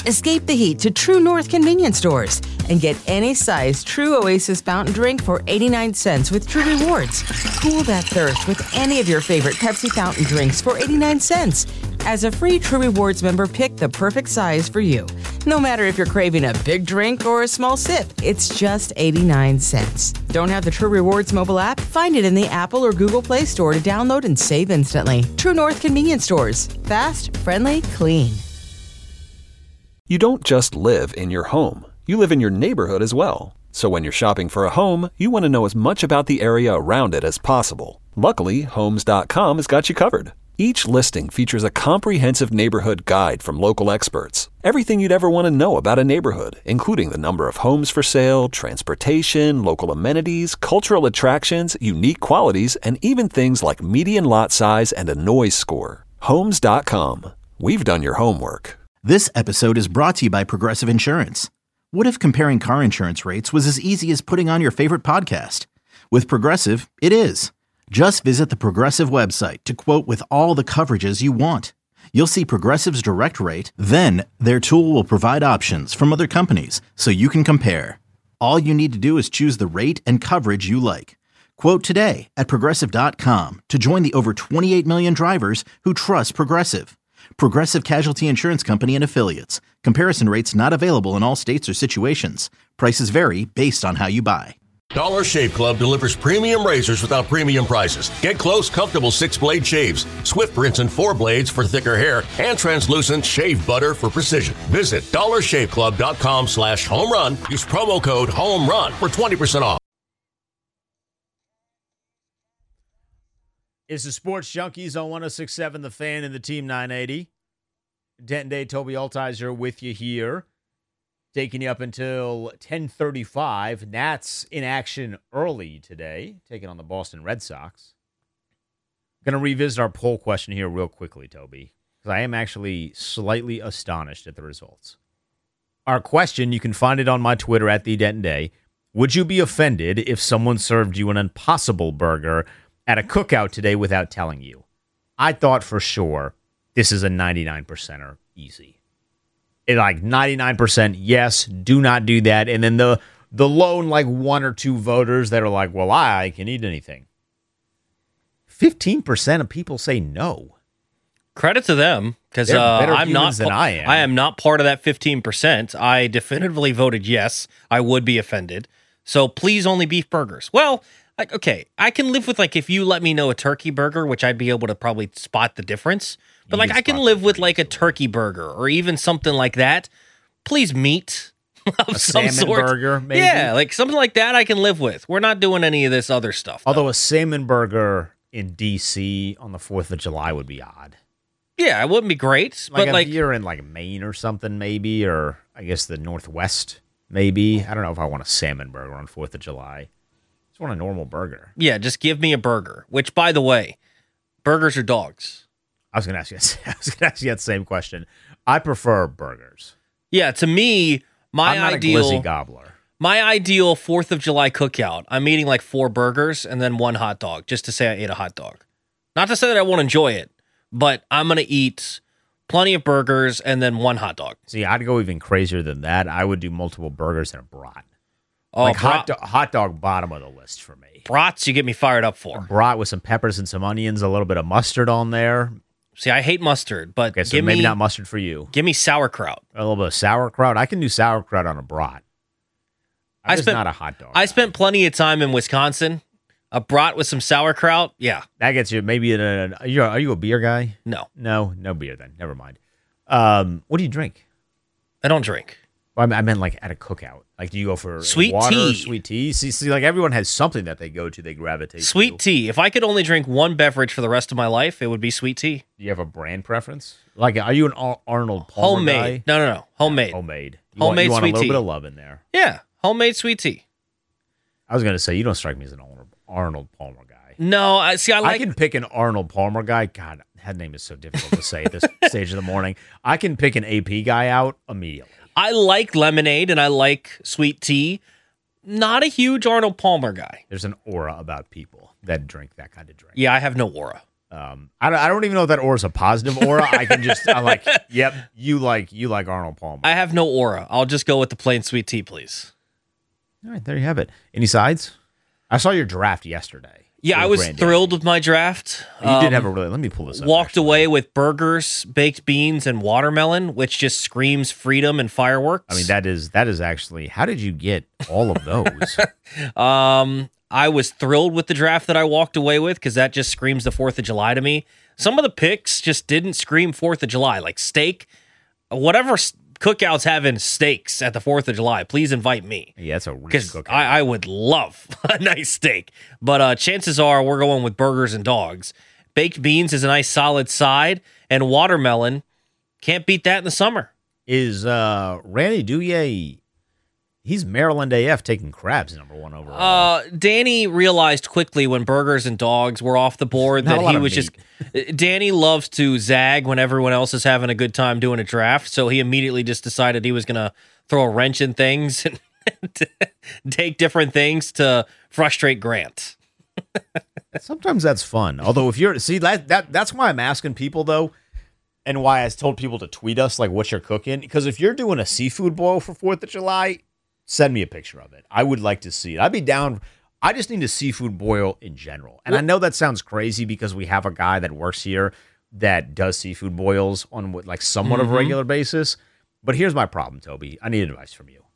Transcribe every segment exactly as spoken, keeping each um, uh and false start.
Escape the heat to True North convenience stores and get any size True Oasis fountain drink for eighty-nine cents with True Rewards. Cool that thirst with any of your favorite Pepsi fountain drinks for eighty-nine cents. As a free True Rewards member, pick the perfect size for you. No matter if you're craving a big drink or a small sip, it's just eighty-nine cents. Don't have the True Rewards mobile app? Find it in the Apple or Google Play Store to download and save instantly. True North convenience stores. Fast, friendly, clean. You don't just live in your home. You live in your neighborhood as well. So when you're shopping for a home, you want to know as much about the area around it as possible. Luckily, Homes dot com has got you covered. Each listing features a comprehensive neighborhood guide from local experts. Everything you'd ever want to know about a neighborhood, including the number of homes for sale, transportation, local amenities, cultural attractions, unique qualities, and even things like median lot size and a noise score. Homes dot com. We've done your homework. This episode is brought to you by Progressive Insurance. What if comparing car insurance rates was as easy as putting on your favorite podcast? With Progressive, it is. Just visit the Progressive website to quote with all the coverages you want. You'll see Progressive's direct rate, then their tool will provide options from other companies so you can compare. All you need to do is choose the rate and coverage you like. Quote today at Progressive dot com to join the over twenty-eight million drivers who trust Progressive. Progressive Casualty Insurance Company and Affiliates. Comparison rates not available in all states or situations. Prices vary based on how you buy. Dollar Shave Club delivers premium razors without premium prices. Get close, comfortable six-blade shaves, Swift rinse and four blades for thicker hair, and translucent shave butter for precision. Visit dollar shave club dot com slash home run. Use promo code HOMERUN for twenty percent off. It's the Sports Junkies on one oh six point seven The Fan and the Team nine eighty. Denton Day, Toby Altizer with you here. Taking you up until ten thirty-five. Nats in action early today, taking on the Boston Red Sox. Going to revisit our poll question here real quickly, Toby, because I am actually slightly astonished at the results. Our question, you can find it on my Twitter at the Denton Day. Would you be offended if someone served you an Impossible Burger at a cookout today without telling you? I thought for sure this is a ninety-nine percenter easy. It like ninety-nine percent yes, do not do that. And then the the lone like one or two voters that are like, well, I can eat anything. fifteen percent of people say no. Credit to them, because uh, I'm not. Than I am. I am not part of that fifteen percent. I definitively voted yes. I would be offended. So please, only beef burgers. Well, like, okay, I can live with like if you let me know a turkey burger, which I'd be able to probably spot the difference. But you like I can live with like a turkey burger or even something like that. Please, meat of a some salmon sort. burger, maybe. Yeah, like something like that I can live with. We're not doing any of this other stuff. Although though. a salmon burger in D C on the fourth of July would be odd. Yeah, it wouldn't be great. Like but if like you're in like Maine or something, maybe, or I guess the Northwest, maybe. I don't know if I want a salmon burger on fourth of July. I just want a normal burger. Yeah, just give me a burger. Which, by the way, burgers are dogs. I was gonna ask you. I was gonna ask you that same question. I prefer burgers. Yeah, to me, my I'm not ideal a glizzy gobbler. My ideal fourth of July cookout. I'm eating like four burgers and then one hot dog, just to say I ate a hot dog. Not to say that I won't enjoy it, but I'm gonna eat plenty of burgers and then one hot dog. See, I'd go even crazier than that. I would do multiple burgers and a brat. Oh, like brat- hot, do- hot dog, bottom of the list for me. Brats, you get me fired up for. A brat with some peppers and some onions, a little bit of mustard on there. See, I hate mustard, but Okay, so give maybe me, not mustard for you. Give me sauerkraut. A little bit of sauerkraut. I can do sauerkraut on a brat. I'm I just spent, not a hot dog I guy. spent plenty of time in Wisconsin. A brat with some sauerkraut, yeah. That gets you maybe in a. Are you, are you a beer guy? No. No, no beer then. Never mind. Um, what do you drink? I don't drink. Well, I meant like at a cookout. Like, do you go for Sweet water, tea. sweet tea? See, see, like everyone has something that they go to, they gravitate Sweet to. tea. If I could only drink one beverage for the rest of my life, it would be sweet tea. Do you have a brand preference? Like, are you an Ar- Arnold Palmer Homemade. guy? No, no, no. Homemade. Yeah, homemade. You Homemade want, you want sweet a little tea. bit of love in there. Yeah, homemade sweet tea. I was gonna say you don't strike me as an Arnold, Arnold Palmer guy. No, I see. I like. I can pick an Arnold Palmer guy. God, that name is so difficult to say at this stage of the morning. I can pick an A P guy out immediately. I like lemonade and I like sweet tea. Not a huge Arnold Palmer guy. There's an aura about people that drink that kind of drink. Yeah, I have no aura. Um, I don't, I don't even know if that aura is a positive aura. I can just, I'm like, yep, you like, you like Arnold Palmer. I have no aura. I'll just go with the plain sweet tea, please. All right, there you have it. Any sides? I saw your draft yesterday. Yeah, I was Granddaddy. thrilled with my draft. You um, did have a really, let me pull this up. Walked actually. away with burgers, baked beans, and watermelon, which just screams freedom and fireworks. I mean, that is, that is actually, how did you get all of those? Um, I was thrilled with the draft that I walked away with because that just screams the fourth of July to me. Some of the picks just didn't scream fourth of July, like steak. Whatever s- cookouts having steaks at the fourth of July, please invite me. Yeah, that's a rich Because cookout. I, I would love a nice steak. But uh, chances are we're going with burgers and dogs. Baked beans is a nice solid side, and watermelon, can't beat that in the summer. Is uh, Randy Douye, he's Maryland A F taking crabs number one overall. Uh, Danny realized quickly when burgers and dogs were off the board Not a that lot he of was meat. just. Danny loves to zag when everyone else is having a good time doing a draft, so he immediately just decided he was going to throw a wrench in things and take different things to frustrate Grant. Sometimes that's fun. Although if you're, see, that, that that's why I'm asking people, though, and why I told people to tweet us, like, what you're cooking. Because if you're doing a seafood boil for fourth of July, send me a picture of it. I would like to see it. I'd be down. I just need a seafood boil in general. And I know that sounds crazy because we have a guy that works here that does seafood boils on what, like somewhat of a regular basis. But here's my problem, Toby. I need advice from you.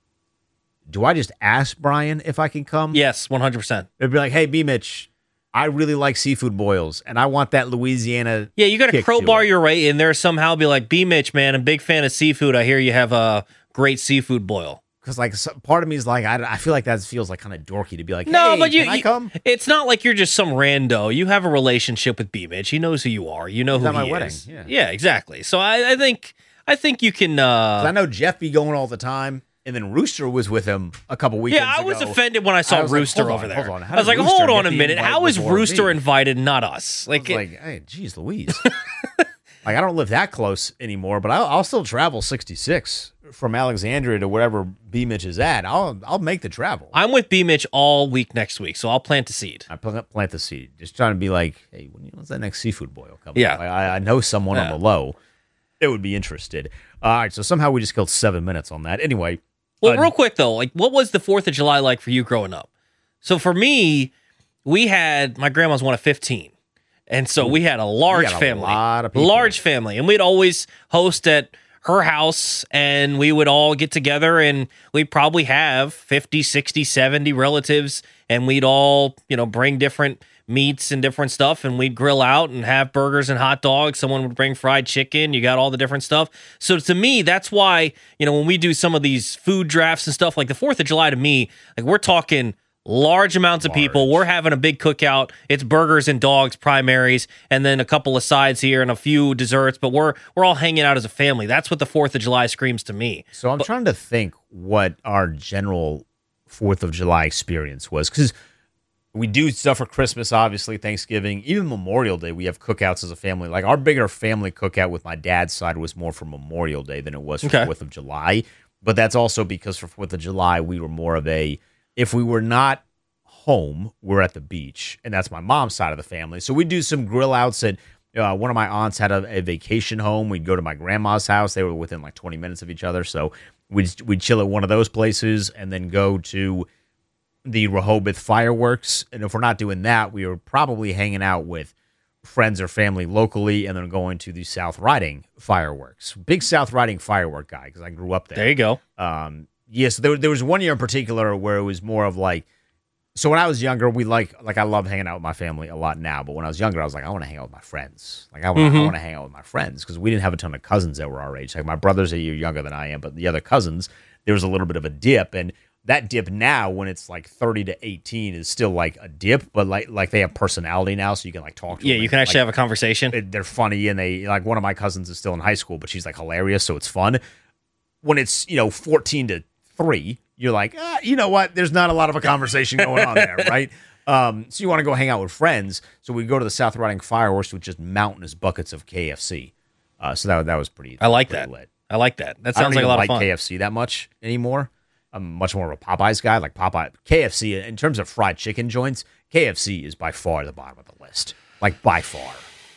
Do I just ask Brian if I can come? Yes, one hundred percent. It'd be like, hey, B. Mitch, I really like seafood boils, and I want that Louisiana. Yeah, you got to kick crowbar it. your way in there somehow. Be like, B. Mitch, man, I'm a big fan of seafood. I hear you have a great seafood boil. Because like so, part of me is like, I, I feel like that feels like kind of dorky to be like, No, hey, but you, can I you- come? it's not like you're just some rando. You have a relationship with B. Mitch. He knows who you are. You know He's who at my he wedding, is. yeah. exactly. So I, I think I think you can. 'Cause I Uh, know Jeff be going all the time, and then Rooster was with him a couple weekends yeah, I was ago. offended when I saw I was like, Rooster hold on, over there. hold on. How I was did like, Rooster hold get on a the minute. invite How is before Rooster me? invited, not us? I Like, was it- like, hey, geez, Louise. Like, I don't live that close anymore, but I'll, I'll still travel sixty-six from Alexandria to wherever B. Mitch is at. I'll I'll make the travel. I'm with B. Mitch all week next week, so I'll plant a seed. I plant, plant the seed. Just trying to be like, hey, when, when's that next seafood boil coming? Yeah. Like, I, I know someone Yeah. on the low that would be interested. All right, so somehow we just killed seven minutes on that. Anyway, Well, uh, real quick though, like, what was the Fourth of July like for you growing up? So for me, we had my grandma's one of fifteen. And so we had a large had a family, lot of people. large family, and we'd always host at her house, and we would all get together, and we'd probably have fifty, sixty, seventy relatives, and we'd all, you know, bring different meats and different stuff, and we'd grill out and have burgers and hot dogs. Someone would bring fried chicken. You got all the different stuff. So to me, that's why, you know, when we do some of these food drafts and stuff, like the Fourth of July to me, like we're talking large amounts of people. We're having a big cookout. It's burgers and dogs primaries, and then a couple of sides here and a few desserts. But we're we're all hanging out as a family. That's what the Fourth of July screams to me. so I'm trying to think what our general Fourth of July experience was, because we do stuff for Christmas, obviously, Thanksgiving, even Memorial Day. We have cookouts as a family. Like our bigger family cookout with my dad's side was more for Memorial Day than it was for Okay. Fourth of July. But that's also because for Fourth of July, we were more of a, if we were not home, we're at the beach. And that's my mom's side of the family. So we do some grill outs at, uh, one of my aunts had a, a vacation home. We'd go to my grandma's house. They were within like twenty minutes of each other. So we'd, we'd chill at one of those places and then go to the Rehoboth fireworks. And if we're not doing that, we were probably hanging out with friends or family locally and then going to the South Riding fireworks. Big South Riding firework guy because I grew up there. There you go. Um, yes, there, there was one year in particular where it was more of like, so when I was younger, we like, like I love hanging out with my family a lot now, but when I was younger, I was like, I want to hang out with my friends. Like I want, Mm-hmm. I want to hang out with my friends because we didn't have a ton of cousins that were our age. Like my brother's a year younger than I am, but the other cousins, there was a little bit of a dip, and that dip now, when it's like thirty to eighteen, is still like a dip, but like like they have personality now, so you can like talk to Yeah, them. you can and, actually like, have a conversation. it- they're funny, and they like one of my cousins is still in high school, but she's like hilarious, so it's fun. When it's, you know, fourteen to three, you're like, ah, you know what? There's not a lot of a conversation going on there, right? Um, so you want to go hang out with friends. So we go to the South Riding fireworks with just mountainous buckets of K F C. Uh, so that that was pretty. I like pretty that. lit. I like that. That I don't sounds like a even lot like of fun. K F C that much anymore. I'm much more of a Popeyes guy. Like Popeye, K F C in terms of fried chicken joints, K F C is by far the bottom of the list. Like by far.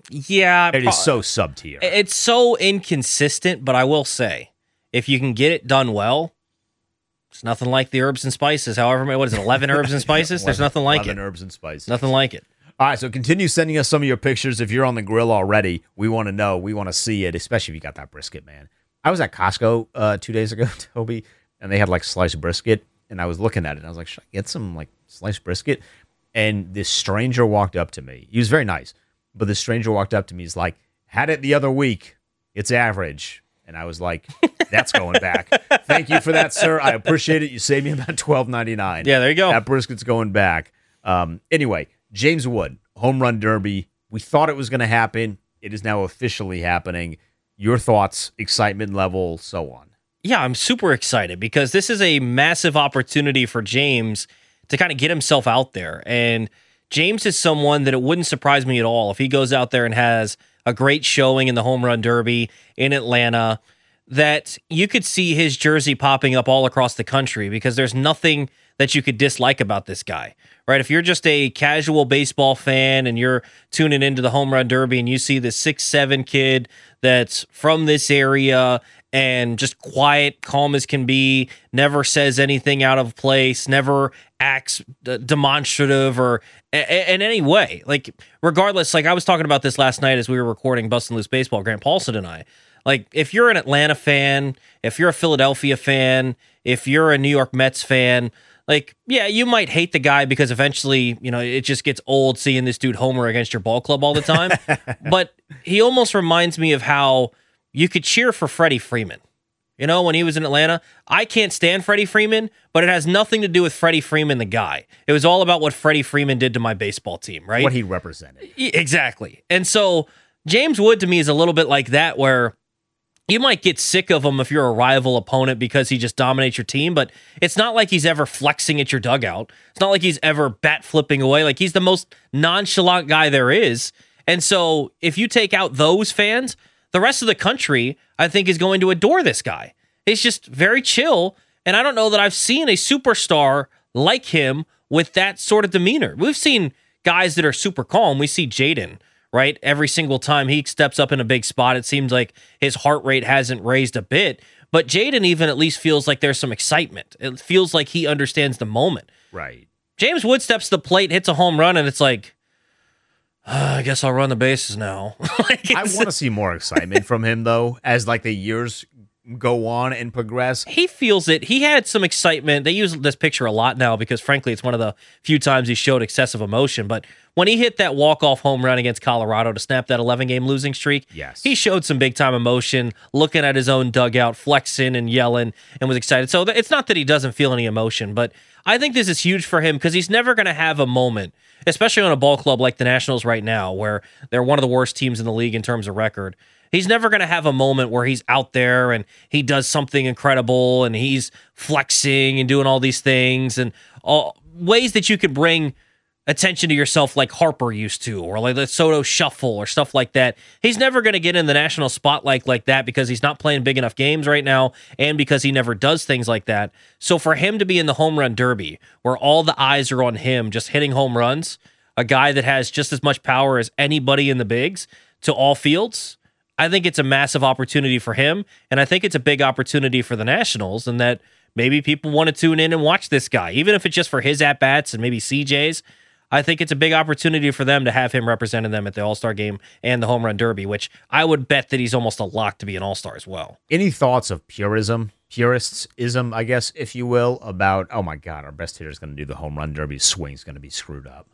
Yeah. It is so sub-tier. It's so inconsistent, but I will say, if you can get it done well, it's nothing like the herbs and spices. However, what is it, eleven herbs and spices? eleven, There's nothing like eleven it. herbs and spices. Nothing like it. All right, so continue sending us some of your pictures. If you're on the grill already, we want to know. We want to see it, especially if you got that brisket, man. I was at Costco uh, two days ago, Toby, and they had like sliced brisket, and I was looking at it, and I was like, should I get some like sliced brisket? And this stranger walked up to me. He was very nice, but this stranger walked up to me. He's like, had it the other week. It's average. And I was like, that's going back. Thank you for that, sir. I appreciate it. You saved me about twelve ninety-nine. Yeah, there you go. That brisket's going back. Um, anyway, James Wood, home run derby. We thought it was going to happen. It is now officially happening. Your thoughts, excitement level, so on. Yeah, I'm super excited because this is a massive opportunity for James to kind of get himself out there. And James is someone that it wouldn't surprise me at all if he goes out there and has a great showing in the home run derby in Atlanta, that you could see his jersey popping up all across the country because there's nothing that you could dislike about this guy, right? If you're just a casual baseball fan and you're tuning into the home run derby and you see this six seven kid that's from this area and just quiet, calm as can be, never says anything out of place, never acts d- demonstrative or a- a- in any way. Like, regardless, like I was talking about this last night as we were recording Bustin' Loose Baseball, Grant Paulson and I. Like, if you're an Atlanta fan, if you're a Philadelphia fan, if you're a New York Mets fan, like, yeah, you might hate the guy because eventually, you know, it just gets old seeing this dude homer against your ball club all the time. But he almost reminds me of how you could cheer for Freddie Freeman. You know, when he was in Atlanta, I can't stand Freddie Freeman, but it has nothing to do with Freddie Freeman, the guy. It was all about what Freddie Freeman did to my baseball team, right? What he represented. Exactly. And so James Wood to me is a little bit like that, where you might get sick of him if you're a rival opponent because he just dominates your team, but it's not like he's ever flexing at your dugout. It's not like he's ever bat flipping away. Like, he's the most nonchalant guy there is. And so if you take out those fans, the rest of the country, I think, is going to adore this guy. He's just very chill, and I don't know that I've seen a superstar like him with that sort of demeanor. We've seen guys that are super calm. We see Jaden, right? Every single time he steps up in a big spot, it seems like his heart rate hasn't raised a bit. But Jaden even at least feels like there's some excitement. It feels like he understands the moment. Right. James Wood steps to the plate, hits a home run, and it's like, Uh, I guess I'll run the bases now. Like, I want to see more excitement from him, though, as like the years go on and progress. He feels it. He had some excitement. They use this picture a lot now because, frankly, it's one of the few times he showed excessive emotion. But when he hit that walk-off home run against Colorado to snap that eleven-game losing streak, yes, he showed some big-time emotion, looking at his own dugout, flexing and yelling, and was excited. So th- it's not that he doesn't feel any emotion, but I think this is huge for him because he's never going to have a moment, especially on a ball club like the Nationals right now, where they're one of the worst teams in the league in terms of record. He's never going to have a moment where he's out there and he does something incredible and he's flexing and doing all these things and all ways that you could bring attention to yourself like Harper used to, or like the Soto Shuffle or stuff like that. He's never going to get in the national spotlight like that because he's not playing big enough games right now and because he never does things like that. So for him to be in the home run derby where all the eyes are on him just hitting home runs, a guy that has just as much power as anybody in the bigs to all fields, I think it's a massive opportunity for him, and I think it's a big opportunity for the Nationals, and that maybe people want to tune in and watch this guy, even if it's just for his at-bats and maybe C J's. I think it's a big opportunity for them to have him representing them at the All-Star game and the Home Run Derby, which I would bet that he's almost a lock to be an All-Star as well. Any thoughts of purism, purists-ism, I guess, if you will, about, oh my God, our best hitter is going to do the Home Run Derby, swing's going to be screwed up?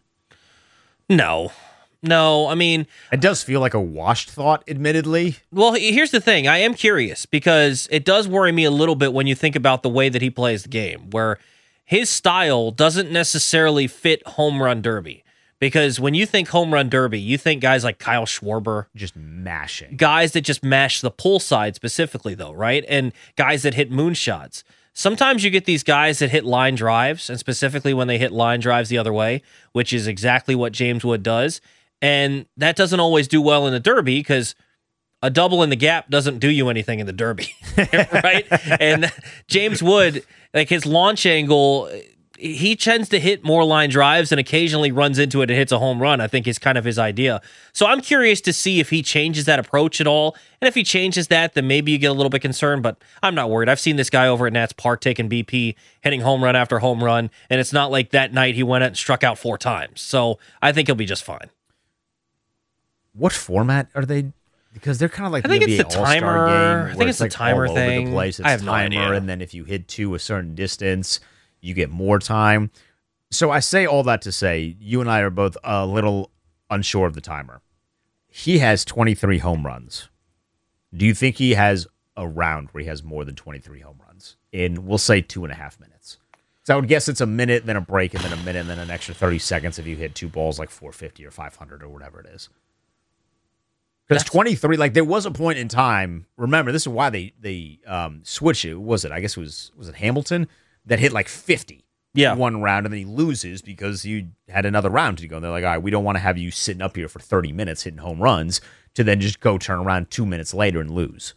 No. No, I mean... It does feel like a washed thought, admittedly. Well, here's the thing. I am curious because it does worry me a little bit when you think about the way that he plays the game, where his style doesn't necessarily fit Home Run Derby. Because when you think Home Run Derby, you think guys like Kyle Schwarber. Just mashing. Guys that just mash the pull side specifically, though, right? And guys that hit moonshots. Sometimes you get these guys that hit line drives, and specifically when they hit line drives the other way, which is exactly what James Wood does. And that doesn't always do well in the Derby because a double in the gap doesn't do you anything in the Derby, right? And James Wood, like his launch angle he tends to hit more line drives and occasionally runs into it and hits a home run, I think is kind of his idea. So I'm curious to see if he changes that approach at all. And if he changes that, then maybe you get a little bit concerned, but I'm not worried. I've seen this guy over at Nats Park taking B P, hitting home run after home run, and it's not like that night he went out and struck out four times. So I think he'll be just fine. What format are they? Because they're kind of like I think the it's the All-Star timer. game, I think where it's the like timer all over thing. the place. It's I have no timer, idea. And then if you hit to a certain distance, you get more time. So I say all that to say, you and I are both a little unsure of the timer. He has twenty-three home runs. Do you think he has a round where he has more than twenty-three home runs in, we'll say, two and a half minutes? So I would guess it's a minute, then a break, and then a minute, and then an extra thirty seconds if you hit two balls like four fifty or five hundred or whatever it is. Because twenty-three, like there was a point in time. Remember, this is why they they um, switched it. Was it? I guess it was was it Hamilton that hit like fifty, yeah, one round, and then he loses because you had another round to go. And they're like, all right, we don't want to have you sitting up here for thirty minutes hitting home runs to then just go turn around two minutes later and lose.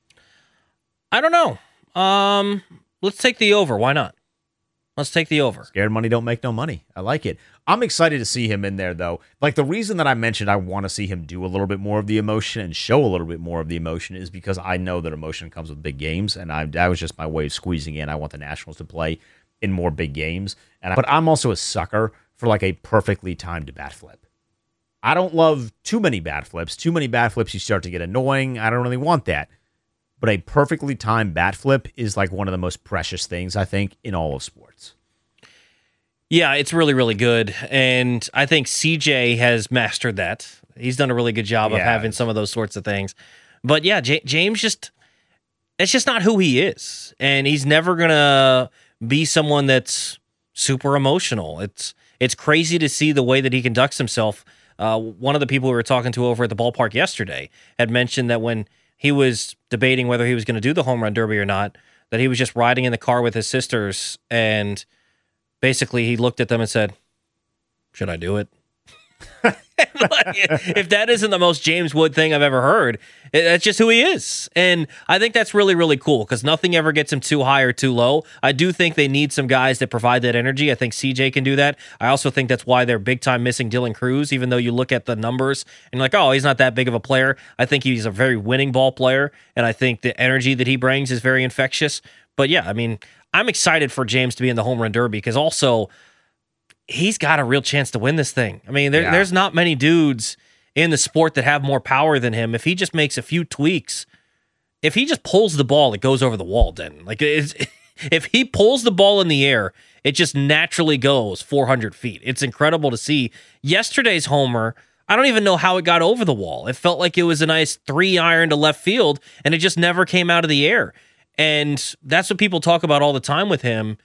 I don't know. Um, let's take the over. Why not? Let's take the over. Scared money don't make no money. I like it. I'm excited to see him in there, though. Like, the reason that I mentioned I want to see him do a little bit more of the emotion and show a little bit more of the emotion is because I know that emotion comes with big games, and I, that was just my way of squeezing in. I want the Nationals to play in more big games. And I, but I'm also a sucker for, like, a perfectly timed bat flip. I don't love too many bat flips. Too many bat flips, you start to get annoying. I don't really want that. But a perfectly timed bat flip is like one of the most precious things, I think, in all of sports. Yeah, it's really, really good. And I think C J has mastered that. He's done a really good job of Yeah. having some of those sorts of things. But yeah, J- James just, it's just not who he is. And he's never going to be someone that's super emotional. It's, it's crazy to see the way that he conducts himself. Uh, one of the people we were talking to over at the ballpark yesterday had mentioned that when he was debating whether he was going to do the home run derby or not, that he was just riding in the car with his sisters, and basically he looked at them and said, should I do it? If that isn't the most James Wood thing I've ever heard, that's just who he is. And I think that's really, really cool because nothing ever gets him too high or too low. I do think they need some guys that provide that energy. I think C J can do that. I also think that's why they're big time missing Dylan Cruz, even though you look at the numbers and you're like, oh, he's not that big of a player. I think he's a very winning ball player, and I think the energy that he brings is very infectious. But yeah, I mean, I'm excited for James to be in the home run derby because also he's got a real chance to win this thing. I mean, there, Yeah. there's not many dudes in the sport that have more power than him. If he just makes a few tweaks, if he just pulls the ball, it goes over the wall, Denton. Like, it's, if he pulls the ball in the air, it just naturally goes four hundred feet. It's incredible to see. Yesterday's homer, I don't even know how it got over the wall. It felt like it was a nice three iron to left field, and it just never came out of the air. And that's what people talk about all the time with him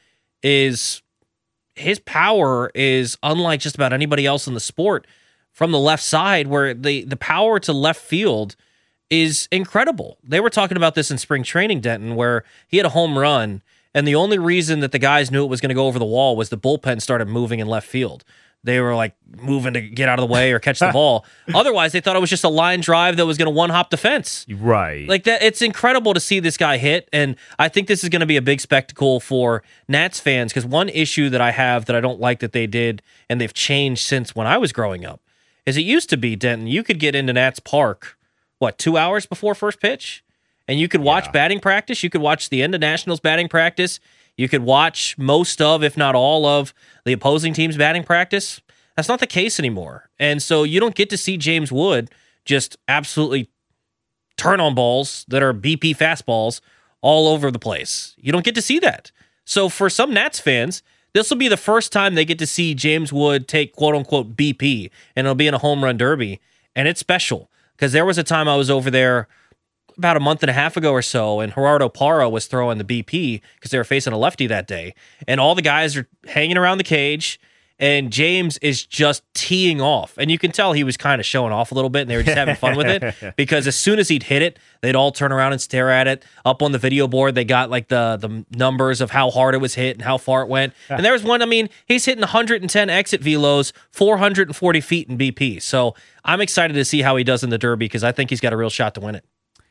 is his power is unlike just about anybody else in the sport from the left side, where the, the power to left field is incredible. They were talking about this in spring training, Denton, where he had a home run, and the only reason that the guys knew it was going to go over the wall was the bullpen started moving in left field. They were like moving to get out of the way or catch the ball. Otherwise, they thought it was just a line drive that was going to one-hop the fence. Right. Like that, it's incredible to see this guy hit, and I think this is going to be a big spectacle for Nats fans because one issue that I have that I don't like that they did, and they've changed since when I was growing up, is it used to be, Denton, you could get into Nats Park, what, two hours before first pitch? And you could watch Yeah. batting practice. You could watch the end of Nationals batting practice. You could watch most of, if not all of, the opposing team's batting practice. That's not the case anymore. And so you don't get to see James Wood just absolutely turn on balls that are B P fastballs all over the place. You don't get to see that. So for some Nats fans, this will be the first time they get to see James Wood take quote-unquote B P, and it'll be in a home run derby. And it's special because there was a time I was over there about a month and a half ago or so, and Gerardo Parra was throwing the B P because they were facing a lefty that day. And all the guys are hanging around the cage, and James is just teeing off. And you can tell he was kind of showing off a little bit, and they were just having fun with it because as soon as he'd hit it, they'd all turn around and stare at it. Up on the video board, they got like the, the numbers of how hard it was hit and how far it went. And there was one, I mean, he's hitting one hundred ten exit velos, four hundred forty feet in B P. So I'm excited to see how he does in the Derby because I think he's got a real shot to win it.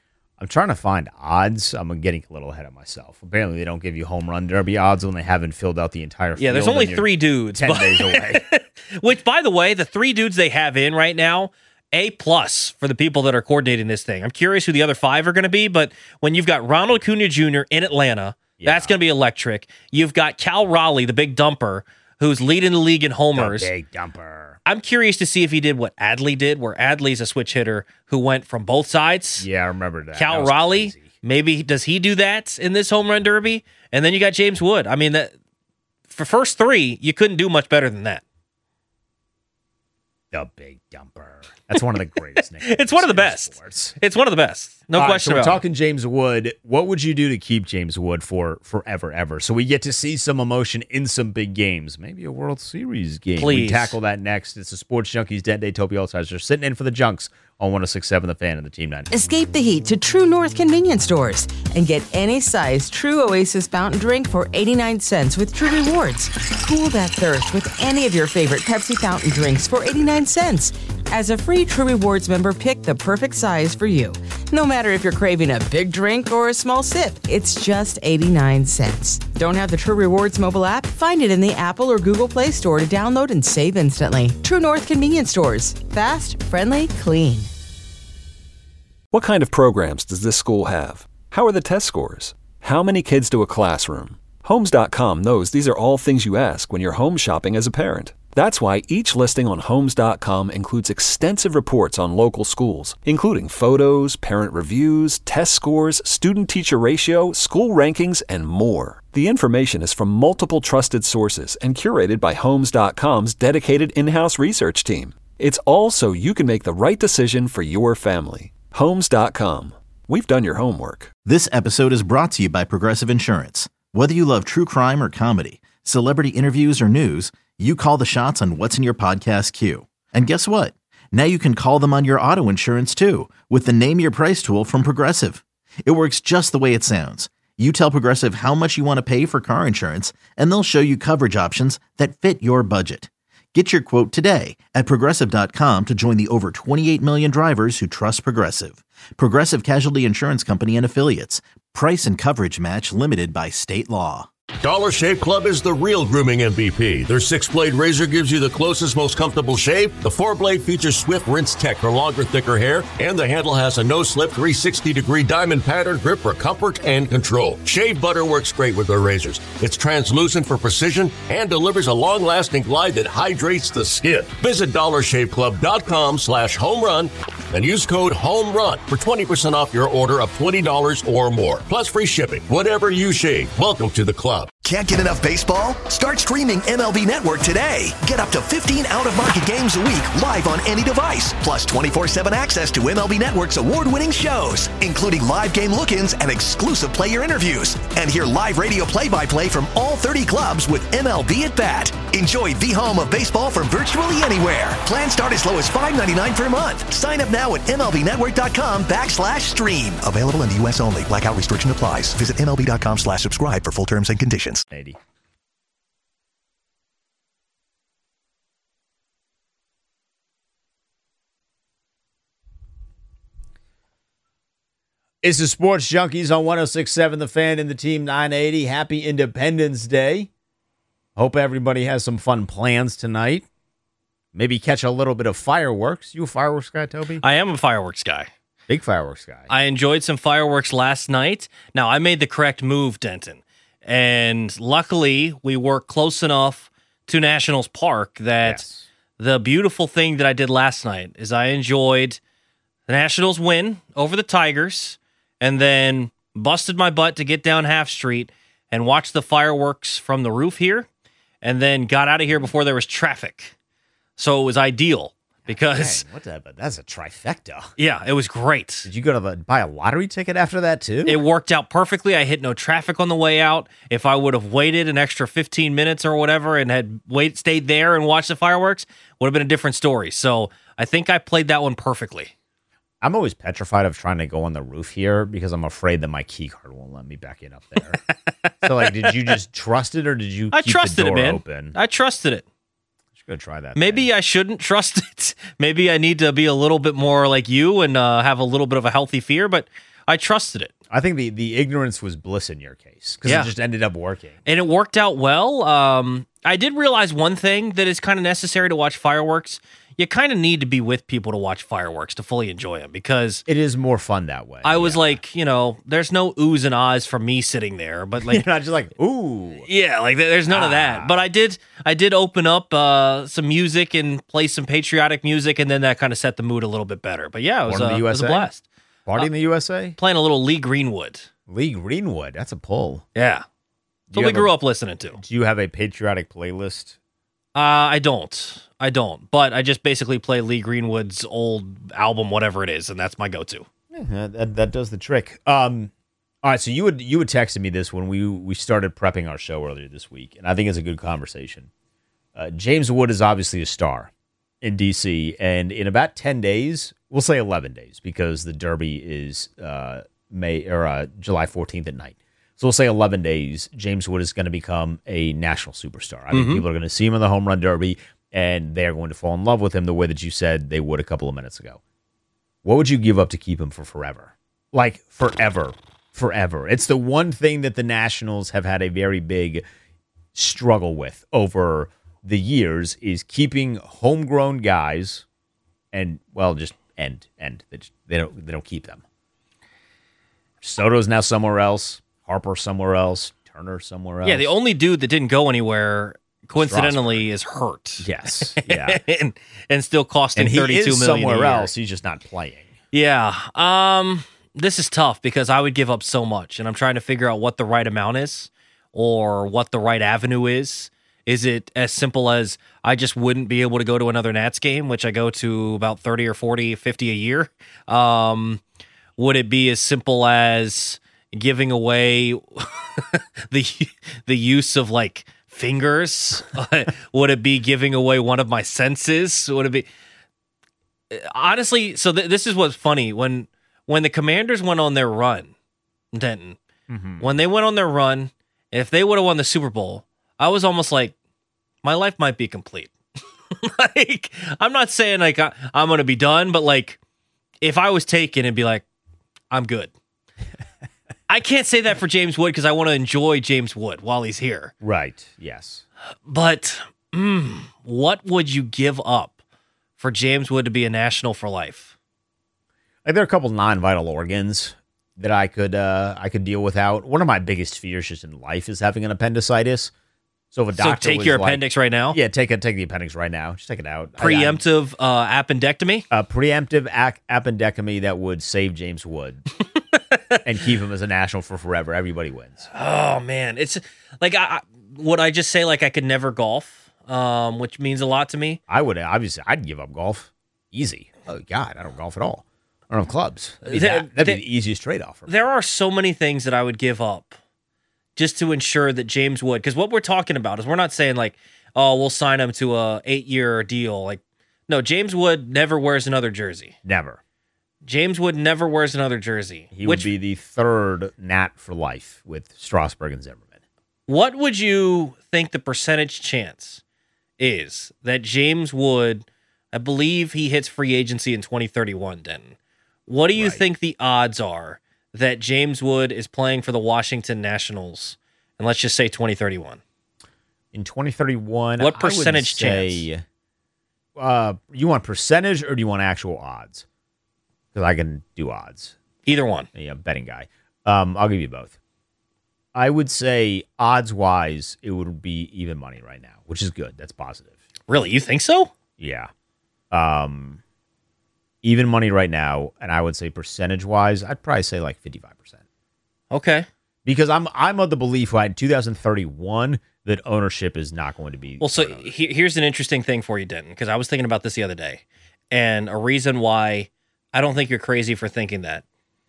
I'm trying to find odds. I'm getting a little ahead of myself. Apparently, they don't give you home run derby odds when they haven't filled out the entire field. Yeah, there's only three dudes. ten but, days away. Which, by the way, the three dudes they have in right now, A plus for the people that are coordinating this thing. I'm curious who the other five are going to be, but when you've got Ronald Acuna Junior in Atlanta, yeah. that's going to be electric. You've got Cal Raleigh, the big dumper, who's leading the league in homers. The big dumper. I'm curious to see if he did what Adley did, where Adley's a switch hitter who went from both sides. Yeah, I remember that. Cal that Raleigh, crazy. maybe does he do that in this home run derby? And then you got James Wood. I mean, that for first three, you couldn't do much better than that. The big dumper. That's one of the greatest names. It's one of the best. Sports. It's one of the best. No All question right, so about we're talking James Wood. What would you do to keep James Wood for forever, ever? So we get to see some emotion in some big games. Maybe a World Series game. Please. We tackle that next. It's the Sports Junkies, Dent Day, Toby Altizer, sitting in for the Junks on one oh six point seven The Fan and the Team nine. Escape the heat to True North convenience stores and get any size True Oasis fountain drink for eighty-nine cents with True Rewards. Cool that thirst with any of your favorite Pepsi fountain drinks for eighty-nine cents. As a free True Rewards member, pick the perfect size for you. No matter if you're craving a big drink or a small sip, it's just eighty-nine cents. Don't have the True Rewards mobile app? Find it in the Apple or Google Play Store to download and save instantly. True North convenience stores. Fast, friendly, clean. What kind of programs does this school have? How are the test scores? How many kids to a classroom? Homes dot com knows these are all things you ask when you're home shopping as a parent. That's why each listing on Homes dot com includes extensive reports on local schools, including photos, parent reviews, test scores, student-teacher ratio, school rankings, and more. The information is from multiple trusted sources and curated by Homes dot com's dedicated in-house research team. It's all so you can make the right decision for your family. Homes dot com. We've done your homework. This episode is brought to you by Progressive Insurance. Whether you love true crime or comedy, celebrity interviews or news, you call the shots on what's in your podcast queue. And guess what? Now you can call them on your auto insurance too with the Name Your Price tool from Progressive. It works just the way it sounds. You tell Progressive how much you want to pay for car insurance, and they'll show you coverage options that fit your budget. Get your quote today at Progressive dot com to join the over twenty-eight million drivers who trust Progressive. Progressive Casualty Insurance Company and Affiliates. Price and coverage match limited by state law. Dollar Shave Club is the real grooming M V P. Their six-blade razor gives you the closest, most comfortable shave. The four-blade features swift rinse tech for longer, thicker hair, and the handle has a no-slip three sixty degree diamond pattern grip for comfort and control. Shave butter works great with their razors. It's translucent for precision and delivers a long-lasting glide that hydrates the skin. Visit dollar shave club dot com slash home run and use code HOMERUN for twenty percent off your order of twenty dollars or more. Plus free shipping. Whatever you shave, welcome to the club. Can't get enough baseball? Start streaming M L B Network today. Get up to fifteen out-of-market games a week live on any device. Plus twenty-four seven access to M L B Network's award-winning shows, including live game look-ins and exclusive player interviews. And hear live radio play-by-play from all thirty clubs with M L B at Bat. Enjoy the home of baseball from virtually anywhere. Plans start as low as five ninety-nine per month. Sign up now at M L B network dot com backslash stream. Available in the U S only. Blackout restriction applies. Visit M L B dot com slash subscribe for full terms and conditions. eighty. It's the Sports Junkies on one oh six point seven The Fan and the Team nine eighty. Happy Independence Day. Hope everybody has some fun plans tonight. Maybe catch a little bit of fireworks. You a fireworks guy, Toby? I am a fireworks guy. Big fireworks guy. I enjoyed some fireworks last night. Now, I made the correct move, Denton. And luckily, we work close enough to Nationals Park that Yes. the beautiful thing that I did last night is I enjoyed the Nationals win over the Tigers and then busted my butt to get down Half Street and watch the fireworks from the roof here and then got out of here before there was traffic. So it was ideal because, Dang, what the, but that's a trifecta. yeah, it was great. Did you go to the, buy a lottery ticket after that, too? It worked out perfectly. I hit no traffic on the way out. If I would have waited an extra fifteen minutes or whatever and had wait, stayed there and watched the fireworks, would have been a different story. So I think I played that one perfectly. I'm always petrified of trying to go on the roof here because I'm afraid that my key card won't let me back in up there. So, like, did you just trust it or did you I keep trusted the door it, man. open? I trusted it. Should go try that. Maybe thing. I shouldn't trust it. Maybe I need to be a little bit more like you and uh, have a little bit of a healthy fear, but I I trusted it. I think the, the ignorance was bliss in your case because Yeah. it just ended up working. And it worked out well. Um, I did realize one thing that is kind of necessary to watch fireworks. You kind of need to be with people to watch fireworks to fully enjoy them because It is more fun that way. I was yeah. like, you know, there's no oohs and ahs from me sitting there, but You're like, not just like, ooh. yeah, like there- there's none of Ah. that. But I did, I did open up uh, some music and play some patriotic music, and then that kind of set the mood a little bit better. But yeah, it was, Born in uh, the it was a U S A? blast. Party in the U S A? Playing a little Lee Greenwood. Lee Greenwood. That's a pull. Yeah, Do so you we have grew a- up listening to. Do you have a patriotic playlist? Uh, I don't. I don't. But I just basically play Lee Greenwood's old album, whatever it is, and that's my go-to. Yeah, that, that does the trick. Um, all right, so you would you had texted me this when we we started prepping our show earlier this week, and I think it's a good conversation. Uh, James Wood is obviously a star in D C, and in about ten days, we'll say eleven days, because the Derby is uh, May or uh, July fourteenth at night. So we'll say eleven days, James Wood is going to become a national superstar. I think people are going to see him in the home run derby, and they're going to fall in love with him the way that you said they would a couple of minutes ago. What would you give up to keep him for forever? Like forever, forever. It's the one thing that the Nationals have had a very big struggle with over the years is keeping homegrown guys, and well, just end, end. They, just, they don't, they don't keep them. Soto's now somewhere else. Harper somewhere else. Turner somewhere else. Yeah, the only dude that didn't go anywhere, coincidentally, is hurt. Yes, yeah. and and still costing And he thirty-two is million somewhere a year. else. He's just not playing. Yeah. Um. This is tough because I would give up so much, and I'm trying to figure out what the right amount is or what the right avenue is. Is it as simple as I just wouldn't be able to go to another Nats game, which I go to about thirty or forty, fifty a year? Um, would it be as simple as giving away the the use of like fingers? Would it be giving away one of my senses? Would it be honestly? So th- this is what's funny when when the Commanders went on their run, Denton. Mm-hmm. When they went on their run, if they would have won the Super Bowl, I was almost like, my life might be complete. Like, I'm not saying like I, I'm going to be done, but like, if I was taken, it'd be like, I'm good. I can't say that for James Wood because I want to enjoy James Wood while he's here. Right. Yes. But mm, what would you give up for James Wood to be a National for life? Like there are a couple non-vital organs that I could uh, I could deal without. One of my biggest fears just in life is having an appendicitis. So if a So doctor take was your like, appendix right now. yeah, take it, take the appendix right now. Just take it out. I- I- Preemptive uh, appendectomy. a preemptive ac- appendectomy that would save James Wood and keep him as a national for forever. Everybody wins. Oh man, it's like I, I would I just say like I could never golf, um, which means a lot to me. I would obviously I'd give up golf easy. Oh God, I don't golf at all. I don't have clubs. That'd be, There- that, would be there- the easiest trade off. There are so many things that I would give up just to ensure that James Wood, because what we're talking about is we're not saying like, oh, we'll sign him to a eight year deal. Like, no, James Wood never wears another jersey. Never. James Wood never wears another jersey. He which, would be the third Nat for life with Strasburg and Zimmerman. What would you think the percentage chance is that James Wood, I believe he hits free agency in twenty thirty-one, Denton. What do you Right. think the odds are that James Wood is playing for the Washington Nationals, and let's just say twenty thirty-one? In twenty thirty-one, What I would percentage say, Uh, you want percentage or do you want actual odds? Because I can do odds. Either one. Yeah, betting guy. Um, I'll give you both. I would say odds wise, it would be even money right now, which is good. That's positive. Really? You think so? Yeah. Um, even money right now, and I would say percentage wise, I'd probably say like fifty-five percent. Okay. Because I'm I'm of the belief by two thousand thirty-one that ownership is not going to be. Well, so he, here's an interesting thing for you, Denton, because I was thinking about this the other day, and a reason why I don't think you're crazy for thinking that.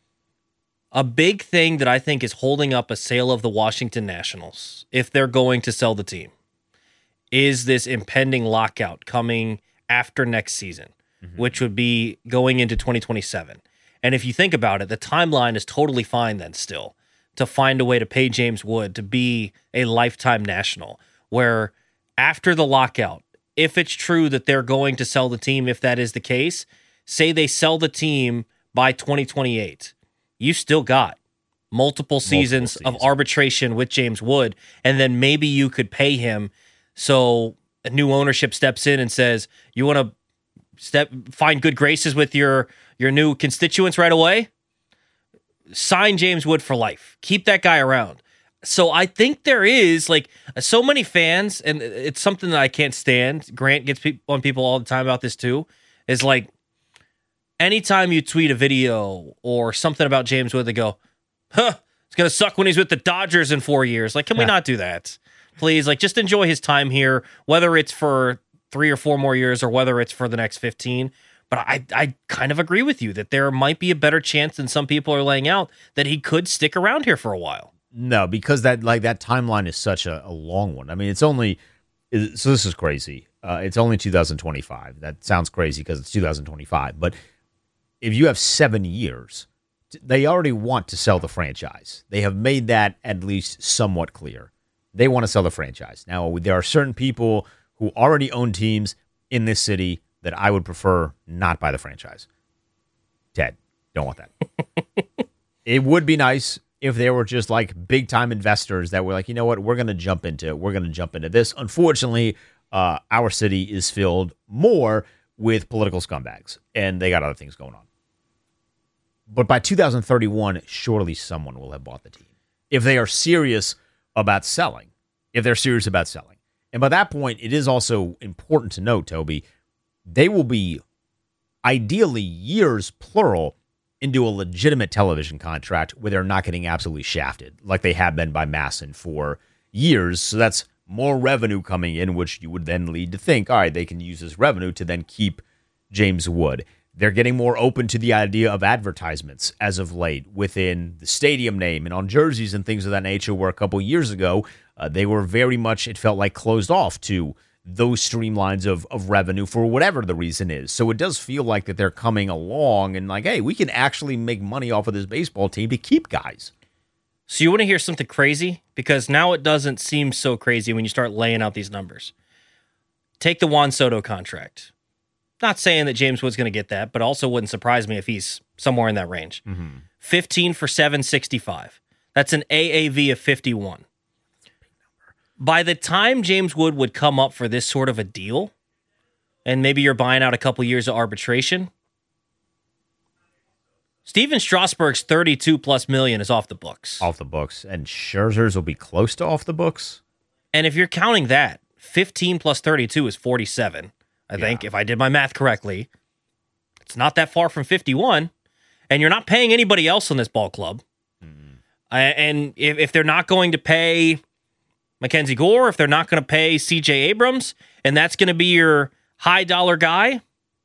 A big thing that I think is holding up a sale of the Washington Nationals, if they're going to sell the team, is this impending lockout coming after next season, mm-hmm. which would be going into twenty twenty-seven. And if you think about it, the timeline is totally fine then still to find a way to pay James Wood to be a lifetime National, where after the lockout, if it's true that they're going to sell the team, if that is the case, say they sell the team by twenty twenty-eight. you still got multiple seasons multiple of arbitration with James Wood, and then maybe you could pay him so a new ownership steps in and says, you want to step find good graces with your your new constituents right away? Sign James Wood for life. Keep that guy around. So I think there is like so many fans, and it's something that I can't stand. Grant gets pe- on people all the time about this too, is like anytime you tweet a video or something about James Wood, they go, huh, it's going to suck when he's with the Dodgers in four years. Like, can we not do that? Please, like, just enjoy his time here, whether it's for three or four more years or whether it's for the next fifteen. But I, I kind of agree with you that there might be a better chance than some people are laying out that he could stick around here for a while. No, because that like that timeline is such a, a long one. I mean, it's only so this is crazy. Uh, it's only two thousand twenty-five. That sounds crazy because it's two thousand twenty-five. But if you have seven years, they already want to sell the franchise. They have made that at least somewhat clear. They want to sell the franchise. Now, there are certain people who already own teams in this city that I would prefer not buy the franchise. Ted, don't want that. It would be nice if there were just like big time investors that were like, you know what, we're going to jump into it. We're going to jump into this. Unfortunately, uh, our city is filled more with political scumbags, and they got other things going on. But by two thousand thirty-one, surely someone will have bought the team if they are serious about selling. If they're serious about selling. And by that point, it is also important to note, Toby, they will be ideally years, plural, into a legitimate television contract where they're not getting absolutely shafted like they have been by Masson for years. So that's more revenue coming in, which you would then lead to think, all right, they can use this revenue to then keep James Wood. They're getting more open to the idea of advertisements as of late within the stadium name and on jerseys and things of that nature, where a couple years ago, uh, they were very much, it felt like, closed off to those streamlines of, of revenue for whatever the reason is. So it does feel like that they're coming along and like, hey, we can actually make money off of this baseball team to keep guys. So you want to hear something crazy? Because now it doesn't seem so crazy when you start laying out these numbers. Take the Juan Soto contract. Not saying that James Wood's going to get that, but also wouldn't surprise me if he's somewhere in that range. Mm-hmm. fifteen for seven sixty-five. That's an A A V of fifty-one. By the time James Wood would come up for this sort of a deal, and maybe you're buying out a couple years of arbitration, Steven Strasburg's thirty-two plus million is off the books. Off the books. And Scherzer's will be close to off the books. And if you're counting that, fifteen plus thirty-two is forty-seven. I yeah. think, if I did my math correctly. It's not that far from fifty-one, and you're not paying anybody else on this ball club. Mm-hmm. Uh, and if, if they're not going to pay Mackenzie Gore, if they're not going to pay C J Abrams, and that's going to be your high-dollar guy,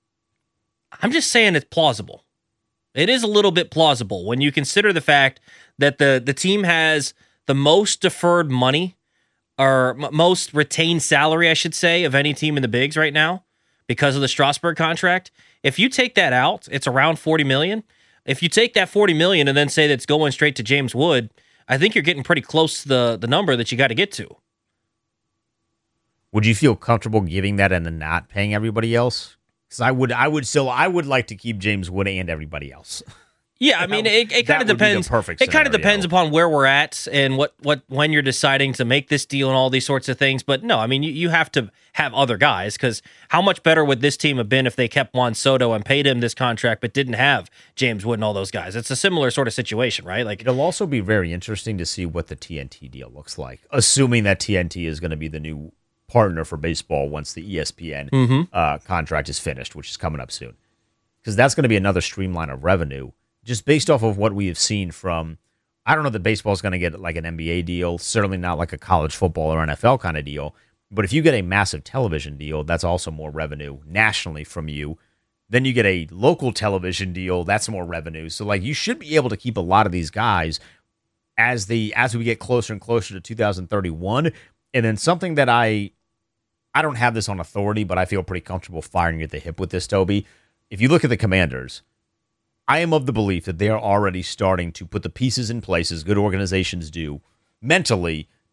I'm just saying it's plausible. It is a little bit plausible when you consider the fact that the, the team has the most deferred money, or m- most retained salary, I should say, of any team in the bigs right now, because of the Strasburg contract. If you take that out, it's around forty million dollars. If you take that forty million dollars and then say that's going straight to James Wood, I think you're getting pretty close to the, the number that you got to get to. Would you feel comfortable giving that and then not paying everybody else? Because I would, I would still, I would like to keep James Wood and everybody else. Yeah, I mean, it, it kind of depends. It kind of depends upon where we're at and what, what when you're deciding to make this deal and all these sorts of things. But no, I mean, you, you have to have other guys, because how much better would this team have been if they kept Juan Soto and paid him this contract but didn't have James Wood and all those guys? It's a similar sort of situation, right? Like, it'll also be very interesting to see what the T N T deal looks like, assuming that T N T is going to be the new partner for baseball once the E S P N mm-hmm. uh, contract is finished, which is coming up soon. Because that's going to be another streamline of revenue, just based off of what we have seen from, I don't know that baseball is going to get like an N B A deal, certainly not like a college football or N F L kind of deal. But if you get a massive television deal, that's also more revenue nationally from you. Then you get a local television deal, that's more revenue. So like, you should be able to keep a lot of these guys as the as we get closer and closer to two thousand thirty-one. And then something that I I don't have this on authority, but I feel pretty comfortable firing at the hip with this, Toby. If you look at the Commanders, I am of the belief that they are already starting to put the pieces in place, as good organizations do, mentally,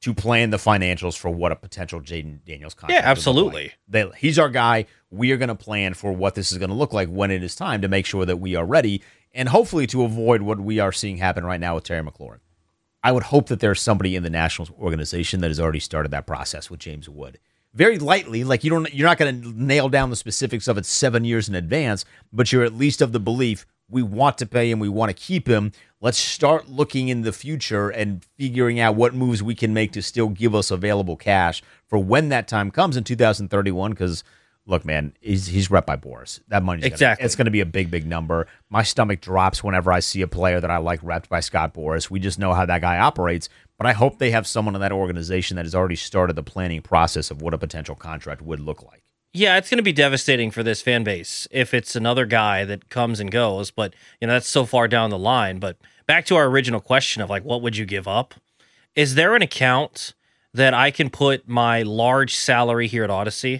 to plan the financials for what a potential Jayden Daniels contract Yeah, would look absolutely. like. They, he's our guy. We are going to plan for what this is going to look like when it is time to make sure that we are ready and hopefully to avoid what we are seeing happen right now with Terry McLaurin. I would hope that there's somebody in the Nationals organization that has already started that process with James Wood. Very lightly, like you don't, you're not going to nail down the specifics of it seven years in advance, but you're at least of the belief we want to pay him, we want to keep him. Let's start looking in the future and figuring out what moves we can make to still give us available cash for when that time comes in two thousand thirty-one. Because look, man, he's he's rep by Boris. That money's exactly. Gonna, it's going to be a big, big number. My stomach drops whenever I see a player that I like repped by Scott Boris. We just know how that guy operates. But I hope they have someone in that organization that has already started the planning process of what a potential contract would look like. Yeah, it's going to be devastating for this fan base if it's another guy that comes and goes. But you know that's so far down the line. But back to our original question of like, what would you give up? Is there an account that I can put my large salary here at Odyssey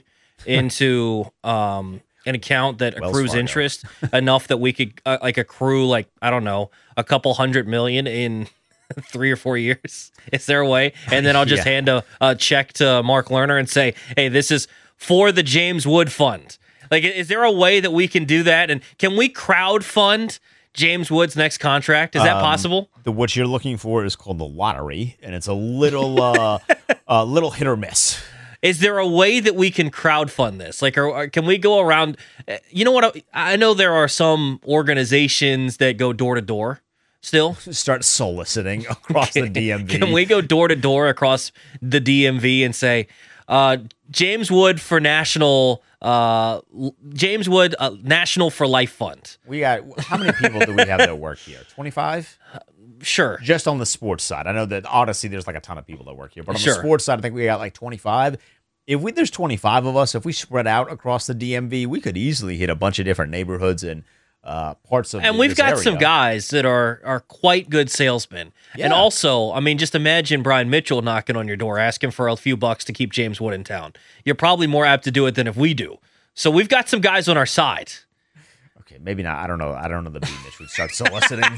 into um, an account that Wells accrues Fargo. interest enough that we could uh, like accrue like I don't know a couple hundred million in three or four years? Is there a way? And then I'll just Yeah. hand a, a check to Mark Lerner and say, "Hey, this is for the James Wood Fund." Like, is there a way that we can do that? And can we crowd fund James Wood's next contract? Is that Um, possible? The what you're looking for is called the lottery, and it's a little, uh, a little hit or miss. Is there a way that we can crowdfund this? Like, or, or can we go around? You know what? I, I know there are some organizations that go door to door still. Start soliciting across the D M V. Can we go door to door across the D M V and say, uh, James Wood for National, uh, James Wood uh, National for Life Fund? We got how many people do we have that work here? twenty-five? Sure. Just on the sports side. I know that Odyssey, there's like a ton of people that work here, but on Sure. the sports side, I think we got like twenty-five. If we there's twenty-five of us, if we spread out across the D M V, we could easily hit a bunch of different neighborhoods and uh, parts of. And the, we've this got area. some guys that are are quite good salesmen. Yeah. And also, I mean, just imagine Brian Mitchell knocking on your door asking for a few bucks to keep James Wood in town. You're probably more apt to do it than if we do. So we've got some guys on our side. Okay, maybe not. I don't know. I don't know. The B Mitch would start soliciting.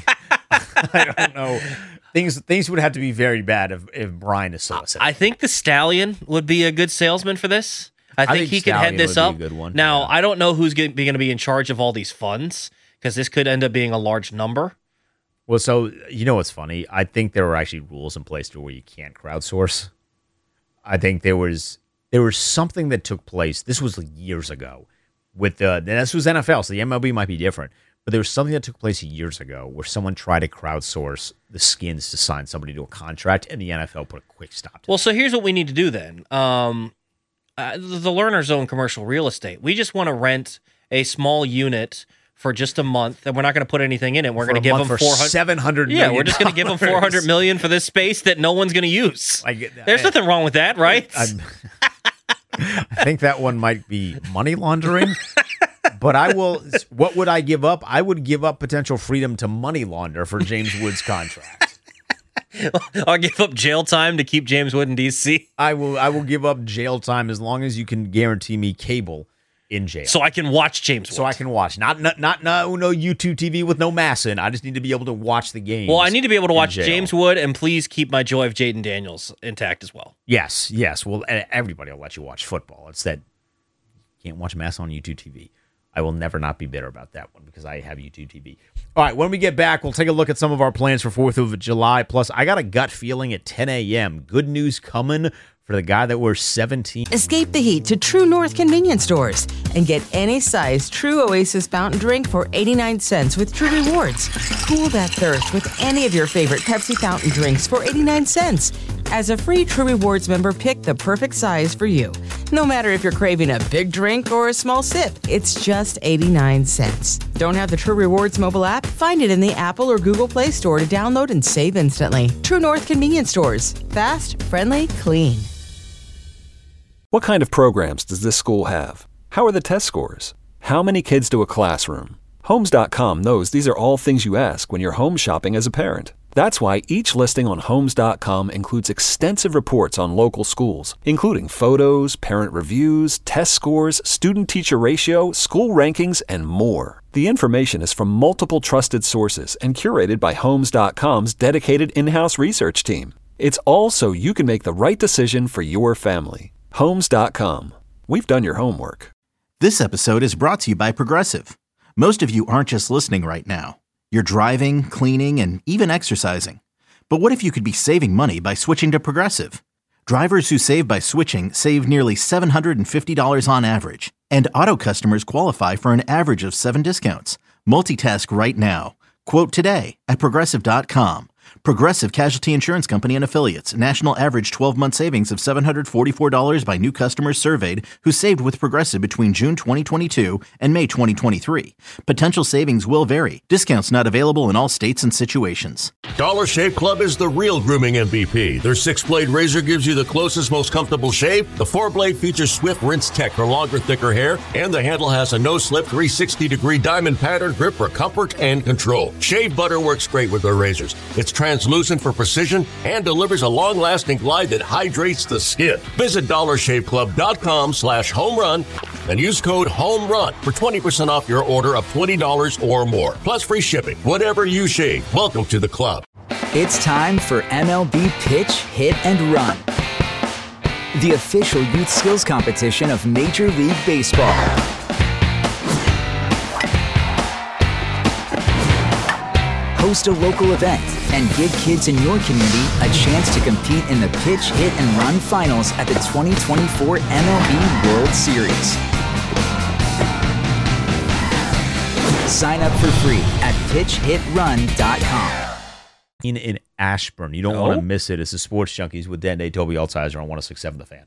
I don't know. Things things would have to be very bad if, if Brian is soliciting. I think the Stallion would be a good salesman for this. I think, think he could Stallion head this would be a up. good one, Now, yeah. I don't know who's going to be in charge of all these funds because this could end up being a large number. Well, so you know what's funny? I think there were actually rules in place to where you can't crowdsource. I think there was there was something that took place. This was like years ago with the. And this was N F L, so the M L B might be different. But there was something that took place years ago where someone tried to crowdsource the Skins to sign somebody to a contract, and the N F L put a quick stop to Well, it. so here's what we need to do then. Um, uh, the Learner Zone commercial real estate. We just want to rent a small unit for just a month, and we're not going to put anything in it. We're For going to a give month them for four hundred. seven hundred Yeah, million we're just going to give them four hundred million for this space that no one's going to use. Like, There's I- nothing wrong with that, right? I'm- I think that one might be money laundering. But I will. What would I give up? I would give up potential freedom to money launder for James Wood's contract. I'll give up jail time to keep James Wood in D C I will. I will give up jail time as long as you can guarantee me cable in jail, so I can watch James Wood. so I can watch. Not not not no no YouTube T V with no mass in. I just need to be able to watch the game. Well, I need to be able to watch jail. James Wood, and please keep my joy of Jayden Daniels intact as well. Yes, yes. Well, e- everybody will let you watch football. It's that you can't watch mass on YouTube T V. I will never not be bitter about that one because I have YouTube T V. All right, when we get back, we'll take a look at some of our plans for fourth of July. Plus, I got a gut feeling at ten a.m. Good news coming for the guy that wears seventeen. Escape the heat to True North convenience stores and get any size True Oasis fountain drink for eighty-nine cents with True Rewards. Cool that thirst with any of your favorite Pepsi fountain drinks for eighty-nine cents. As a free True Rewards member, pick the perfect size for you. No matter if you're craving a big drink or a small sip, it's just eighty-nine cents. Don't have the True Rewards mobile app? Find it in the Apple or Google Play Store to download and save instantly. True North convenience stores. Fast, friendly, clean. What kind of programs does this school have? How are the test scores? How many kids do a classroom? Homes dot com knows these are all things you ask when you're home shopping as a parent. That's why each listing on Homes dot com includes extensive reports on local schools, including photos, parent reviews, test scores, student-teacher ratio, school rankings, and more. The information is from multiple trusted sources and curated by Homes dot com's dedicated in-house research team. It's all so you can make the right decision for your family. Homes dot com. We've done your homework. This episode is brought to you by Progressive. Most of you aren't just listening right now. You're driving, cleaning, and even exercising. But what if you could be saving money by switching to Progressive? Drivers who save by switching save nearly seven hundred fifty dollars on average. And auto customers qualify for an average of seven discounts. Multitask right now. Quote today at Progressive dot com. Progressive Casualty Insurance Company and Affiliates. National average twelve-month savings of seven hundred forty-four dollars by new customers surveyed who saved with Progressive between June twenty twenty-two and May twenty twenty-three. Potential savings will vary. Discounts not available in all states and situations. Dollar Shave Club is the real grooming M V P. Their six-blade razor gives you the closest, most comfortable shave. The four-blade features swift rinse tech for longer, thicker hair. And the handle has a no-slip three hundred sixty degree diamond pattern grip for comfort and control. Shave butter works great with their razors. It's translucent for precision and delivers a long-lasting glide that hydrates the skin. Visit dollar shave club dot com slash home run and use code HOMERUN for twenty percent off your order of twenty dollars or more. Plus free shipping. Whatever you shave, welcome to the club. It's time for M L B Pitch, Hit, and Run, the official youth skills competition of Major League Baseball. Host a local event and give kids in your community a chance to compete in the Pitch, Hit, and Run finals at the twenty twenty-four M L B World Series. Sign up for free at pitch hit run dot com. In, in Ashburn. You don't No? want to miss it. It's the Sports Junkies with Dan Day, Toby Altizer on one oh six point seven The Fan.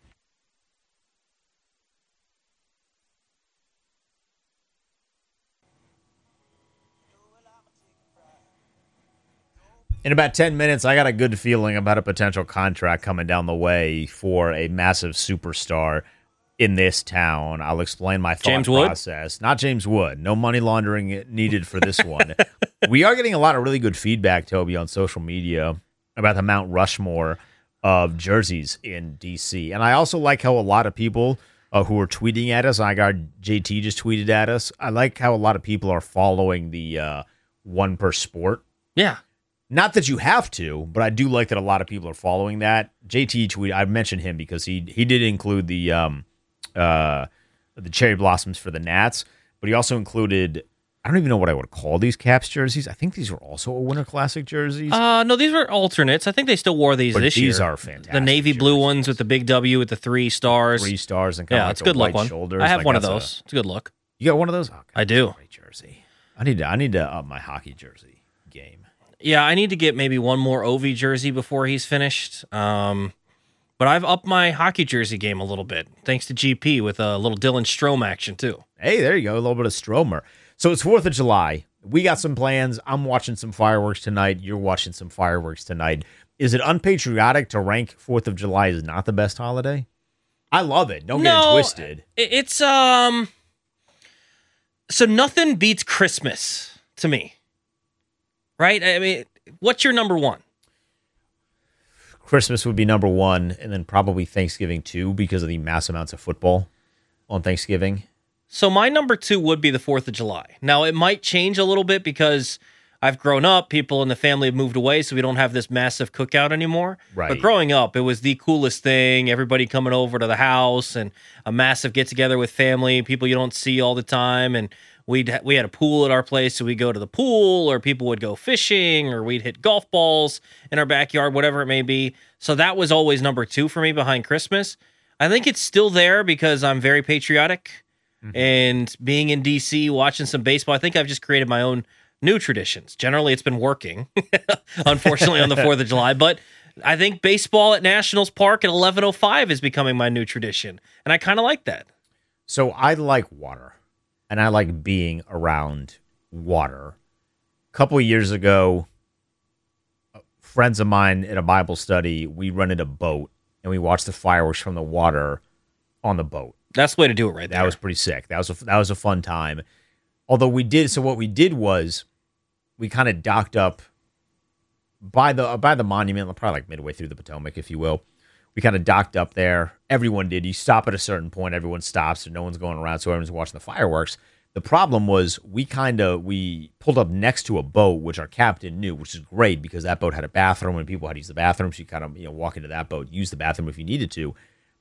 In about ten minutes, I got a good feeling about a potential contract coming down the way for a massive superstar in this town. I'll explain my thought James Wood? process. Not James Wood. No money laundering needed for this one. We are getting a lot of really good feedback, Toby, on social media about the Mount Rushmore of jerseys in D C. And I also like how a lot of people uh, who are tweeting at us, I got J T just tweeted at us, I like how a lot of people are following the uh, one per sport. Yeah. Not that you have to, but I do like that a lot of people are following that. J T tweeted, I mentioned him because he he did include the um uh the cherry blossoms for the Nats, but he also included, I don't even know what I would call these Caps jerseys. I think these were also a Winter Classic jerseys. Uh, no, these were alternates. I think they still wore these But this these year. are fantastic The navy blue jerseys. ones with the big W with the three stars. Three stars and kind yeah, of like it's a the good look white one. shoulders. I have Like, one of that's a- those. It's a good look. You got one of those? Okay. I do. Great jersey. I need to I need to up my hockey jersey game. Yeah, I need to get maybe one more Ovi jersey before he's finished. Um, but I've upped my hockey jersey game a little bit, thanks to G P with a little Dylan Strome action, too. Hey, there you go. A little bit of Stromer. So it's fourth of July. We got some plans. I'm watching some fireworks tonight. You're watching some fireworks tonight. Is it unpatriotic to rank fourth of July as not the best holiday? I love it. Don't get it No, twisted. it- It's, um... So nothing beats Christmas to me. Right? I mean, what's your number one? Christmas would be number one, and then probably Thanksgiving too, because of the mass amounts of football on Thanksgiving. So my number two would be the fourth of July. Now, it might change a little bit because I've grown up, people in the family have moved away, so we don't have this massive cookout anymore. Right. But growing up, it was the coolest thing, everybody coming over to the house and a massive get-together with family, people you don't see all the time, and we'd ha- we had a pool at our place, so we'd go to the pool, or people would go fishing, or we'd hit golf balls in our backyard, whatever it may be. So that was always number two for me behind Christmas. I think it's still there because I'm very patriotic. Mm-hmm. And being in D C, watching some baseball, I think I've just created my own new traditions. Generally, it's been working, unfortunately, on the fourth of July. But I think baseball at Nationals Park at eleven oh five is becoming my new tradition. And I kind of like that. So I like water, and I like being around water. A couple of years ago, friends of mine at a Bible study, we rented a boat, and we watched the fireworks from the water on the boat. That's the way to do it right there. That was pretty sick. That was a, that was a fun time. Although we did, so what we did was we kind of docked up by the by the monument, probably like midway through the Potomac, if you will. We kind of docked up there. Everyone did. You stop at a certain point, everyone stops, and no one's going around, so everyone's watching the fireworks. The problem was we kind of we pulled up next to a boat, which our captain knew, which is great because that boat had a bathroom and people had to use the bathroom. So you kind of you know walk into that boat, use the bathroom if you needed to.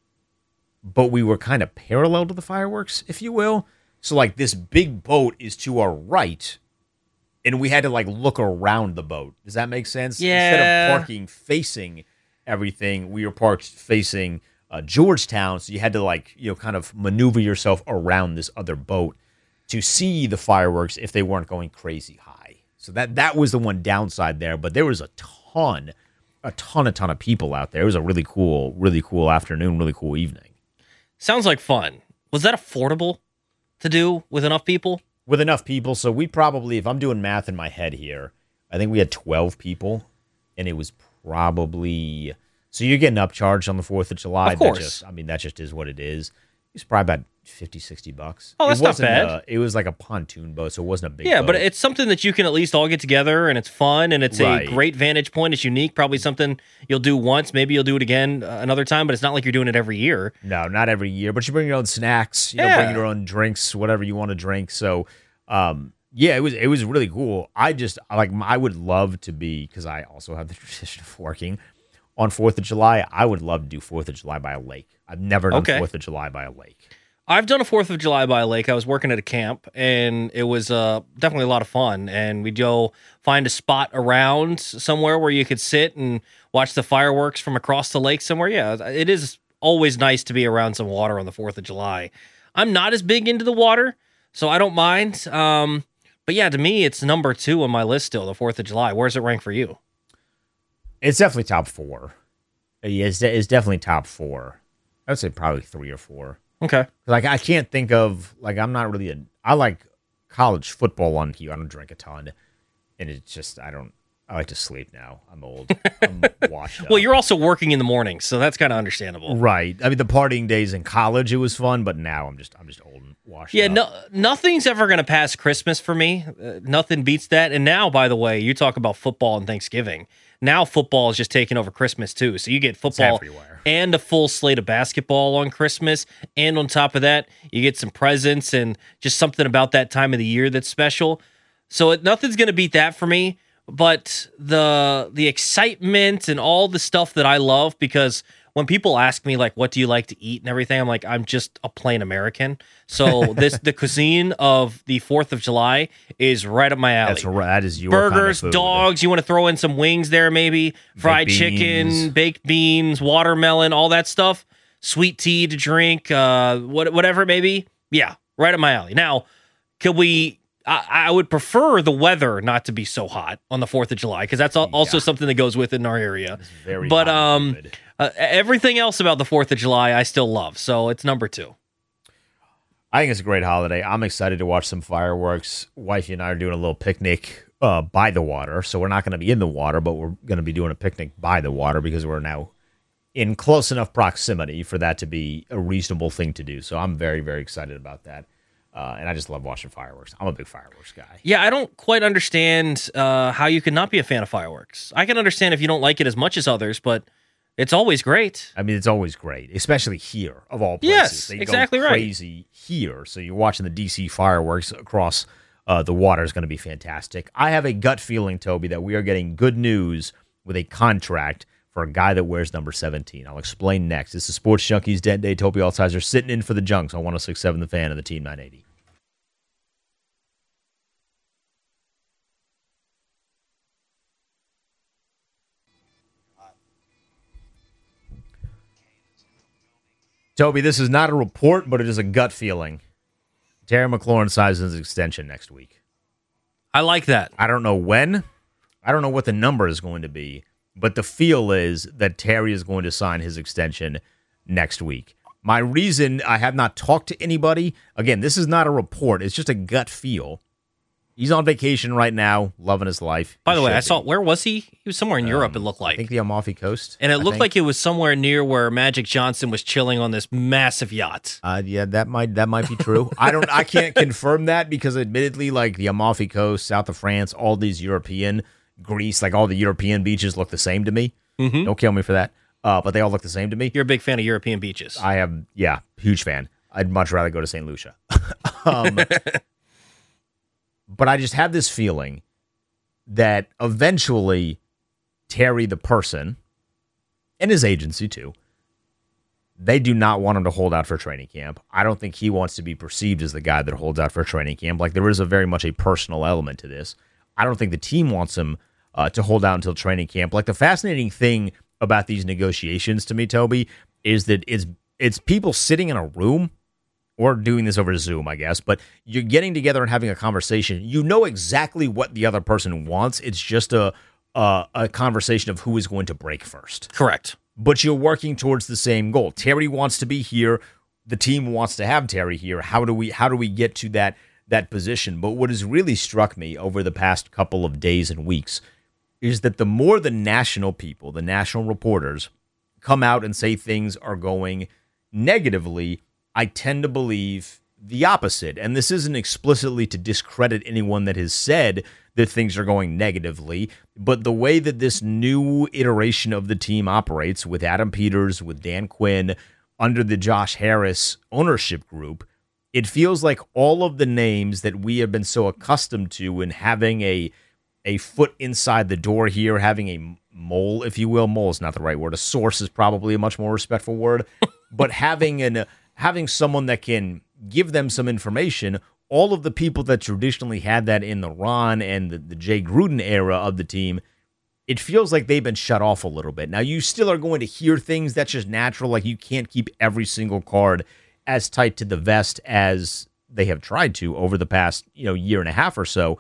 But we were kind of parallel to the fireworks, if you will. So like this big boat is to our right, and we had to like look around the boat. Does that make sense? Yeah. Instead of parking facing everything, we were parked facing uh, Georgetown. So you had to like you know kind of maneuver yourself around this other boat to see the fireworks if they weren't going crazy high. So that that was the one downside there. But there was a ton, a ton, a ton of people out there. It was a really cool, really cool afternoon, really cool evening. Sounds like fun. Was that affordable to do with enough people? With enough people. So we probably, if I'm doing math in my head here, I think we had twelve people, and it was probably, so you're getting upcharged on the fourth of July. Of course. That just, I mean, that just is what it is. It's probably about fifty, sixty bucks. Oh, that's it not wasn't bad. A, it was like a pontoon boat, so it wasn't a big Yeah, boat. but it's something that you can at least all get together, and it's fun, and it's Right. a great vantage point. It's unique. Probably something you'll do once. Maybe you'll do it again uh, another time, but it's not like you're doing it every year. No, not every year, but you bring your own snacks, you know, Yeah. bring your own drinks, whatever you want to drink. So, um, yeah, it was it was really cool. I just like I would love to be because I also have the tradition of working on Fourth of July. I would love to do Fourth of July by a lake. I've never done Okay. Fourth of July by a lake. I've done a fourth of July by a lake. I was working at a camp, and it was uh, definitely a lot of fun. And we'd go find a spot around somewhere where you could sit and watch the fireworks from across the lake somewhere. Yeah, it is always nice to be around some water on the fourth of July. I'm not as big into the water, so I don't mind. Um, but yeah, to me, it's number two on my list still, the fourth of July. Where's it rank for you? It's definitely top four. Yeah, it's, de- it's definitely top four. I would say probably three or four. Okay. Like I can't think of like I'm not really a I like college football on here. I don't drink a ton, and it's just I don't I like to sleep now. I'm old. I'm washed up. Well, you're also working in the morning, so that's kind of understandable. right. I mean, the partying days in college it was fun, but now I'm just I'm just old and washed Yeah, up. no, nothing's ever going to pass Christmas for me. Uh, nothing beats that. And now, by the way, you talk about football and Thanksgiving. Now football is just taking over Christmas too. So you get football everywhere. and a full slate of basketball on Christmas. And on top of that, you get some presents and just something about that time of the year that's special. So it, nothing's going to beat that for me. But the the excitement and all the stuff that I love, because when people ask me like, what do you like to eat and everything, I'm like, I'm just a plain American. So this the cuisine of the fourth of July is right up my alley. That's right. That is your Burgers, kind of food. dogs. You want to throw in some wings there, maybe fried Baked chicken, beans. baked beans, watermelon, all that stuff. Sweet tea to drink, uh, what, whatever it may be. Yeah, right up my alley. Now, could we? I, I would prefer the weather not to be so hot on the fourth of July because that's al- also Yeah. something that goes with in our area. very but hot and um, humid. uh, everything else about the fourth of July, I still love. So it's number two. I think it's a great holiday. I'm excited to watch some fireworks. Wifey and I are doing a little picnic uh, by the water. So we're not going to be in the water, but we're going to be doing a picnic by the water because we're now in close enough proximity for that to be a reasonable thing to do. So I'm very, very excited about that. Uh, and I just love watching fireworks. I'm a big fireworks guy. Yeah, I don't quite understand uh, how you could not be a fan of fireworks. I can understand if you don't like it as much as others, but it's always great. I mean, it's always great, especially here, of all places. Yes, they exactly go right. crazy here. So you're watching the D C fireworks across uh, the water is going to be fantastic. I have a gut feeling, Toby, that we are getting good news with a contract for a guy that wears number seventeen. I'll explain next. This is Sports Junkies Dent Day. Toby Altizer sitting in for the Junks on one oh six point seven The Fan of the Team nine eighty. Toby, this is not a report, but it is a gut feeling. Terry McLaurin signs his extension next week. I like that. I don't know when. I don't know what the number is going to be, but the feel is that Terry is going to sign his extension next week. My reason, I have not talked to anybody. Again, this is not a report. It's just a gut feel. He's on vacation right now, loving his life. By the He way, should I saw, be. where was he? He was somewhere in Europe, it looked I like. think the Amalfi Coast. And it I looked think. like it was somewhere near where Magic Johnson was chilling on this massive yacht. Uh, yeah, that might that might be true. I don't. I can't confirm that because, admittedly, like the Amalfi Coast, south of France, all these European, Greece, like all the European beaches look the same to me. Mm-hmm. Don't kill me for that. Uh, but they all look the same to me. You're a big fan of European beaches. I am, yeah, huge fan. I'd much rather go to Saint Lucia. um, But I just have this feeling that eventually Terry, the person, and his agency too, they do not want him to hold out for training camp. I don't think he wants to be perceived as the guy that holds out for training camp. Like, there is a very much a personal element to this. I don't think the team wants him uh, to hold out until training camp. Like, the fascinating thing about these negotiations to me, Toby, is that it's it's people sitting in a room, or doing this over Zoom, I guess, but you're getting together and having a conversation. You know exactly what the other person wants. It's just a a, a conversation of who is going to break first. Correct. But you're working towards the same goal. Terry wants to be here. The team wants to have Terry here. How do we how do we get to that that position? But what has really struck me over the past couple of days and weeks is that the more the national people, the national reporters, come out and say things are going negatively, I tend to believe the opposite. And this isn't explicitly to discredit anyone that has said that things are going negatively, but the way that this new iteration of the team operates with Adam Peters, with Dan Quinn, under the Josh Harris ownership group, it feels like all of the names that we have been so accustomed to in having a a foot inside the door here, having a mole, if you will. Mole is not the right word. A source is probably a much more respectful word. But having an having someone that can give them some information, all of the people that traditionally had that in the Ron and the, the Jay Gruden era of the team, it feels like they've been shut off a little bit. Now, you still are going to hear things. That's just natural. Like, you can't keep every single card as tight to the vest as they have tried to over the past, you know, year and a half or so.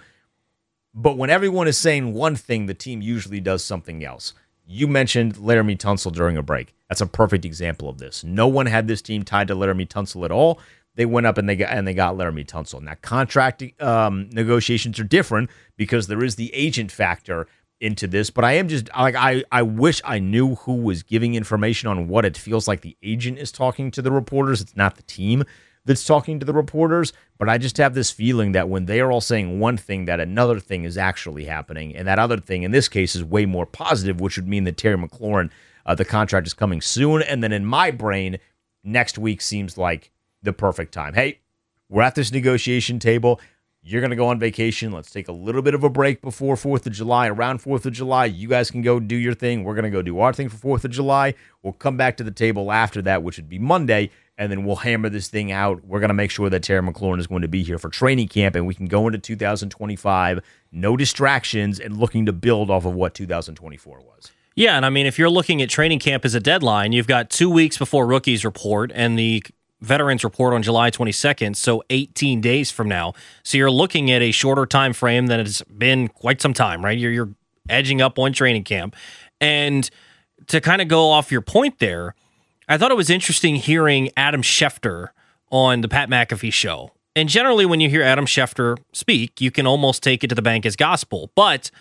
But when everyone is saying one thing, the team usually does something else. You mentioned Laramie Tunsil during a break. That's a perfect example of this. No one had this team tied to Laramie Tunsil at all. They went up and they got and they got Laramie Tunsil. Now, contract um, negotiations are different because there is the agent factor into this. But I am just like I, I wish I knew who was giving information on what it feels like the agent is talking to the reporters. It's not the team that's talking to the reporters. But I just have this feeling that when they are all saying one thing, that another thing is actually happening. And that other thing, in this case, is way more positive, which would mean that Terry McLaurin, uh, the contract is coming soon. And then in my brain, next week seems like the perfect time. Hey, we're at this negotiation table. You're going to go on vacation. Let's take a little bit of a break before fourth of July. Around fourth of July, you guys can go do your thing. We're going to go do our thing for fourth of July. We'll come back to the table after that, which would be Monday, and then we'll hammer this thing out. We're going to make sure that Terry McLaurin is going to be here for training camp, and we can go into two thousand twenty-five, no distractions, and looking to build off of what two thousand twenty-four was. Yeah, and I mean, if you're looking at training camp as a deadline, you've got two weeks before rookies report, and the veterans report on July twenty-second, so eighteen days from now. So you're looking at a shorter time frame than it's been quite some time, right? You're, you're edging up on training camp. And to kind of go off your point there, I thought it was interesting hearing Adam Schefter on the Pat McAfee show. And generally when you hear Adam Schefter speak, you can almost take it to the bank as gospel. But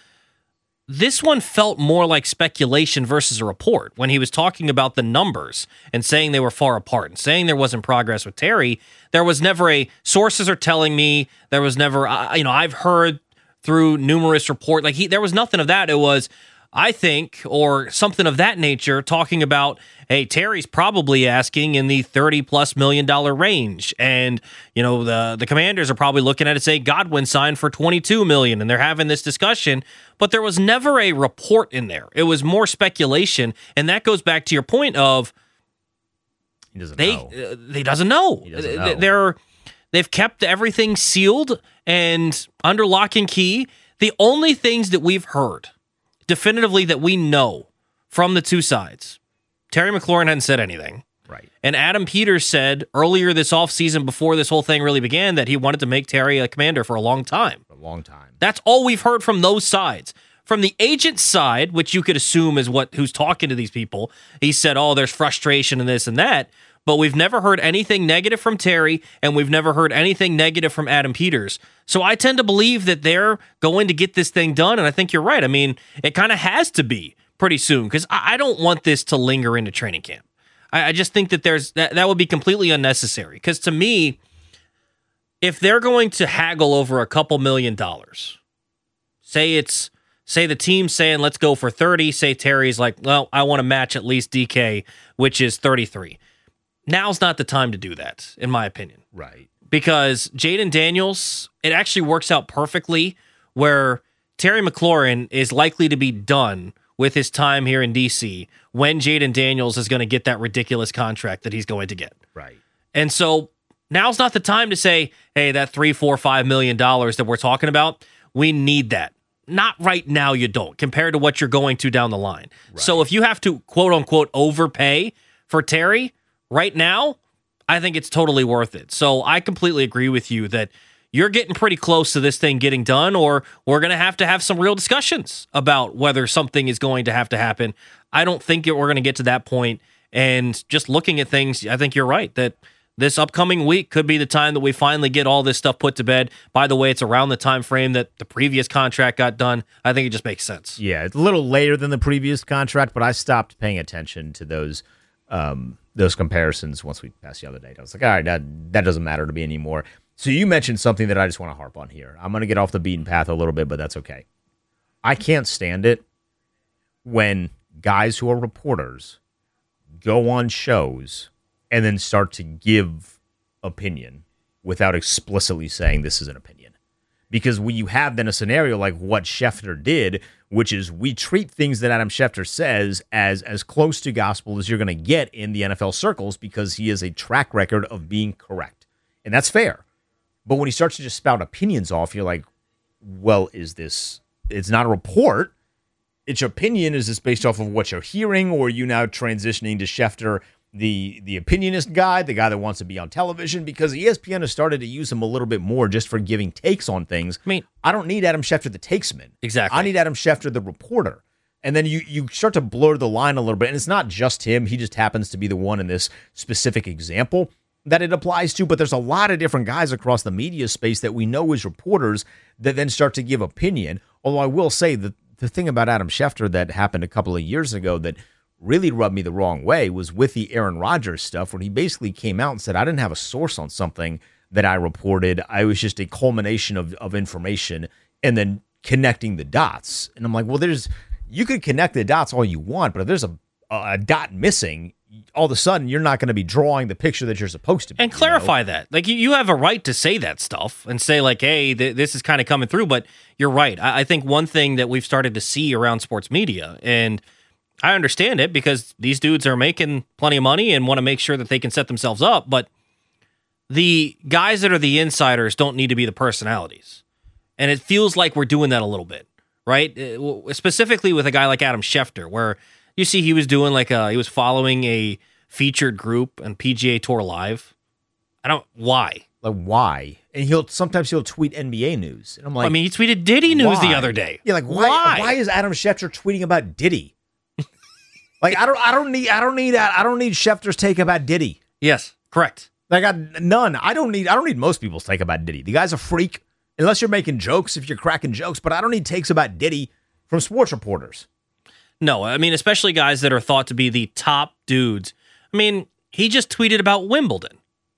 this one felt more like speculation versus a report when he was talking about the numbers and saying they were far apart and saying there wasn't progress with Terry. There was never a sources are telling me. There was never, uh, you know, I've heard through numerous reports. Like he, there was nothing of that. It was, I think, or something of that nature, talking about, hey, Terry's probably asking in the thirty plus million dollar range. And, you know, the, the Commanders are probably looking at it, say Godwin signed for twenty-two million, and they're having this discussion. But there was never a report in there. It was more speculation. And that goes back to your point of he doesn't they, know. Uh, they doesn't know. He doesn't know. They're, they've kept everything sealed and under lock and key. The only things that we've heard definitively that we know from the two sides, Terry McLaurin hadn't said anything. Right. And Adam Peters said earlier this offseason, before this whole thing really began, that he wanted to make Terry a Commander for a long time. For a long time. That's all we've heard from those sides. From the agent side, which you could assume is what who's talking to these people, he said, oh, there's frustration and this and that. But we've never heard anything negative from Terry, and we've never heard anything negative from Adam Peters. So I tend to believe that they're going to get this thing done, and I think you're right. I mean, it kind of has to be pretty soon, because I, I don't want this to linger into training camp. I, I just think that there's that, that would be completely unnecessary, because to me, if they're going to haggle over a couple million dollars, say it's say the team's saying, let's go for thirty, say Terry's like, well, I want to match at least D K, which is thirty-three. Now's not the time to do that, in my opinion. Right. Because Jaden Daniels it actually works out perfectly where Terry McLaurin is likely to be done with his time here in D C when Jaden Daniels is going to get that ridiculous contract that he's going to get. Right. And so now's not the time to say, hey, that three, four, five million dollars that we're talking about, we need that. Not right now, you don't, compared to what you're going to down the line. Right. So if you have to, quote unquote, overpay for Terry right now, I think it's totally worth it. So I completely agree with you that you're getting pretty close to this thing getting done, or we're going to have to have some real discussions about whether something is going to have to happen. I don't think we're going to get to that point. And just looking at things, I think you're right that this upcoming week could be the time that we finally get all this stuff put to bed. By the way, it's around the time frame that the previous contract got done. I think it just makes sense. Yeah, it's a little later than the previous contract, but I stopped paying attention to those um, those comparisons once we passed the other date. I was like, all right, that, that doesn't matter to me anymore. So you mentioned something that I just want to harp on here. I'm going to get off the beaten path a little bit, but that's okay. I can't stand it when guys who are reporters go on shows and then start to give opinion without explicitly saying this is an opinion. Because when you have then a scenario like what Schefter did, which is we treat things that Adam Schefter says as as close to gospel as you're going to get in the N F L circles because he has a track record of being correct. And that's fair. But when he starts to just spout opinions off, you're like, well, is this, it's not a report. It's your opinion. Is this based off of what you're hearing, or are you now transitioning to Schefter, the the opinionist guy, the guy that wants to be on television? Because E S P N has started to use him a little bit more just for giving takes on things. I mean, I don't need Adam Schefter, the takesman. Exactly. I need Adam Schefter, the reporter. And then you you start to blur the line a little bit. And it's not just him. He just happens to be the one in this specific example that it applies to. But there's a lot of different guys across the media space that we know as reporters that then start to give opinion. Although I will say that the thing about Adam Schefter that happened a couple of years ago that really rubbed me the wrong way was with the Aaron Rodgers stuff, when he basically came out and said, I didn't have a source on something that I reported. I was just a culmination of, of information and then connecting the dots. And I'm like, well, there's, you could connect the dots all you want, but if there's a, a dot missing, all of a sudden you're not going to be drawing the picture that you're supposed to be. And clarify you know? that. Like, you, you have a right to say that stuff and say, like, hey, th- this is kind of coming through. But you're right. I-, I think one thing that we've started to see around sports media, and I understand it because these dudes are making plenty of money and want to make sure that they can set themselves up. But the guys that are the insiders don't need to be the personalities. And it feels like we're doing that a little bit, right? Uh, specifically with a guy like Adam Schefter, where you see he was doing like a, he was following a featured group on P G A Tour Live. I don't, why? Like, why? And he'll, sometimes he'll tweet N B A news. And I'm like, I mean, he tweeted Diddy news why? the other day. Yeah, like, why, why? why is Adam Schefter tweeting about Diddy? Like, I don't, I don't need, I don't need, I don't need Schefter's take about Diddy. Yes, correct. I got none. I don't need, I don't need most people's take about Diddy. The guy's a freak, unless you're making jokes, if you're cracking jokes. But I don't need takes about Diddy from sports reporters. No, I mean, especially guys that are thought to be the top dudes. I mean, he just tweeted about Wimbledon.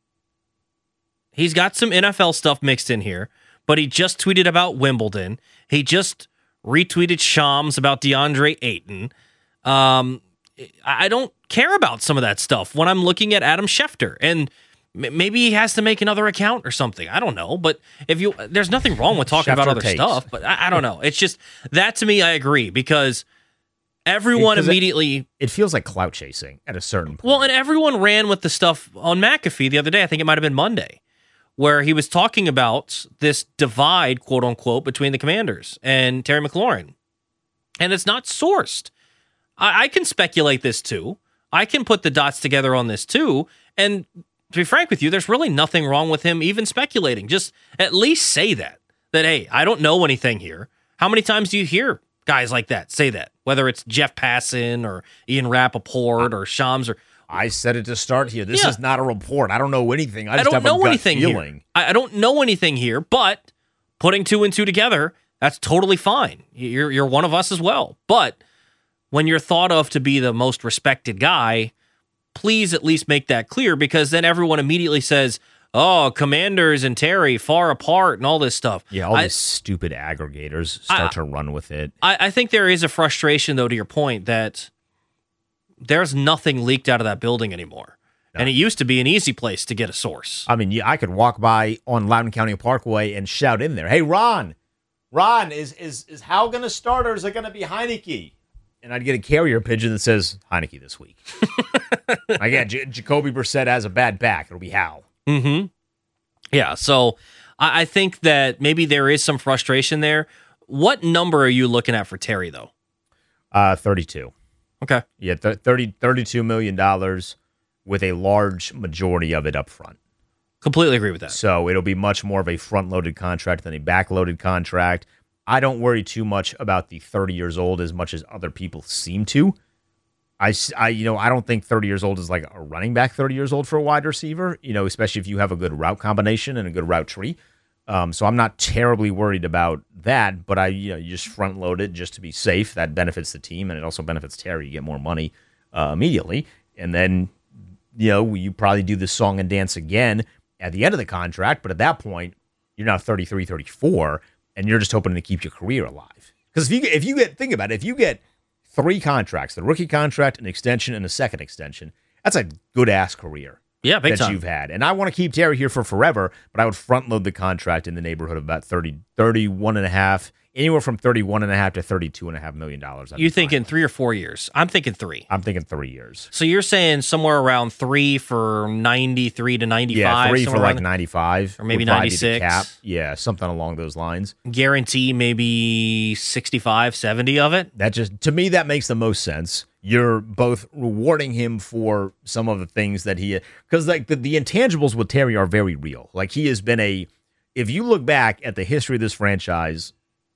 He's got some N F L stuff mixed in here, but he just tweeted about Wimbledon. He just retweeted Shams about DeAndre Ayton. Um, I don't care about some of that stuff when I'm looking at Adam Schefter, and m- maybe he has to make another account or something. I don't know, but if you, there's nothing wrong with talking Schefter about other takes. stuff, but I, I don't know. It's just that to me, I agree, because everyone Because immediately... It, it feels like clout chasing at a certain point. Well, and everyone ran with the stuff on McAfee the other day. I think it might have been Monday, where he was talking about this divide, quote unquote, between the Commanders and Terry McLaurin. And it's not sourced. I, I can speculate this too. I can put the dots together on this too. And to be frank with you, there's really nothing wrong with him even speculating. Just at least say that. That, hey, I don't know anything here. How many times do you hear guys like that say that? Whether it's Jeff Passan or Ian Rappaport or Shams or... I said it to start here. This Yeah. is not a report. I don't know anything. I I just don't have know a gut anything feeling. here. I, I don't know anything here, but putting two and two together, that's totally fine. You're you're one of us as well. But when you're thought of to be the most respected guy, please at least make that clear, because then everyone immediately says, oh, Commanders and Terry far apart and all this stuff. Yeah, all I, these stupid aggregators start I- to run with it. I, I think there is a frustration, though, to your point, that there's nothing leaked out of that building anymore. And it used to be an easy place to get a source. I mean, yeah, I could walk by on Loudoun County Parkway and shout in there, "Hey, Ron, Ron, is is is Hal going to start or is it going to be Heineke?" And I'd get a carrier pigeon that says Heineke this week. Again, J- Jacoby Brissett has a bad back. It'll be Hal. Mm-hmm. Yeah, so I, I think that maybe there is some frustration there. What number are you looking at for Terry, though? Uh, thirty-two. Okay. Yeah, th- thirty, thirty-two million dollars with a large majority of it up front. Completely agree with that. So it'll be much more of a front-loaded contract than a back-loaded contract. I don't worry too much about the thirty years old as much as other people seem to. I, I, you know, I don't think thirty years old is like a running back thirty years old for a wide receiver, you know, especially if you have a good route combination and a good route tree. Um, so I'm not terribly worried about that, but I, you know, you just front load it just to be safe. That benefits the team, and it also benefits Terry. You get more money uh, immediately. And then, you know, you probably do the song and dance again at the end of the contract, but at that point, you're now thirty-three, thirty-four, and you're just hoping to keep your career alive. Because if you get, if you get, think about it, if you get three contracts, the rookie contract, an extension, and a second extension, that's a good-ass career. Yeah, big that time. you've had. And I want to keep Terry here for forever, but I would front load the contract in the neighborhood of about thirty, thirty-one and a half, anywhere from thirty-one and a half to thirty-two and a half million dollars. You thinking three or four years? I'm thinking three. I'm thinking three years. So you're saying somewhere around three for ninety-three to ninety-five? Yeah, three for like around, ninety-five. or maybe would probably be the ninety-six. cap. Yeah, something along those lines. Guarantee maybe sixty-five, seventy of it? That just, to me, that makes the most sense. You're both rewarding him for some of the things that he, because like the, the intangibles with Terry are very real. Like he has been a, if you look back at the history of this franchise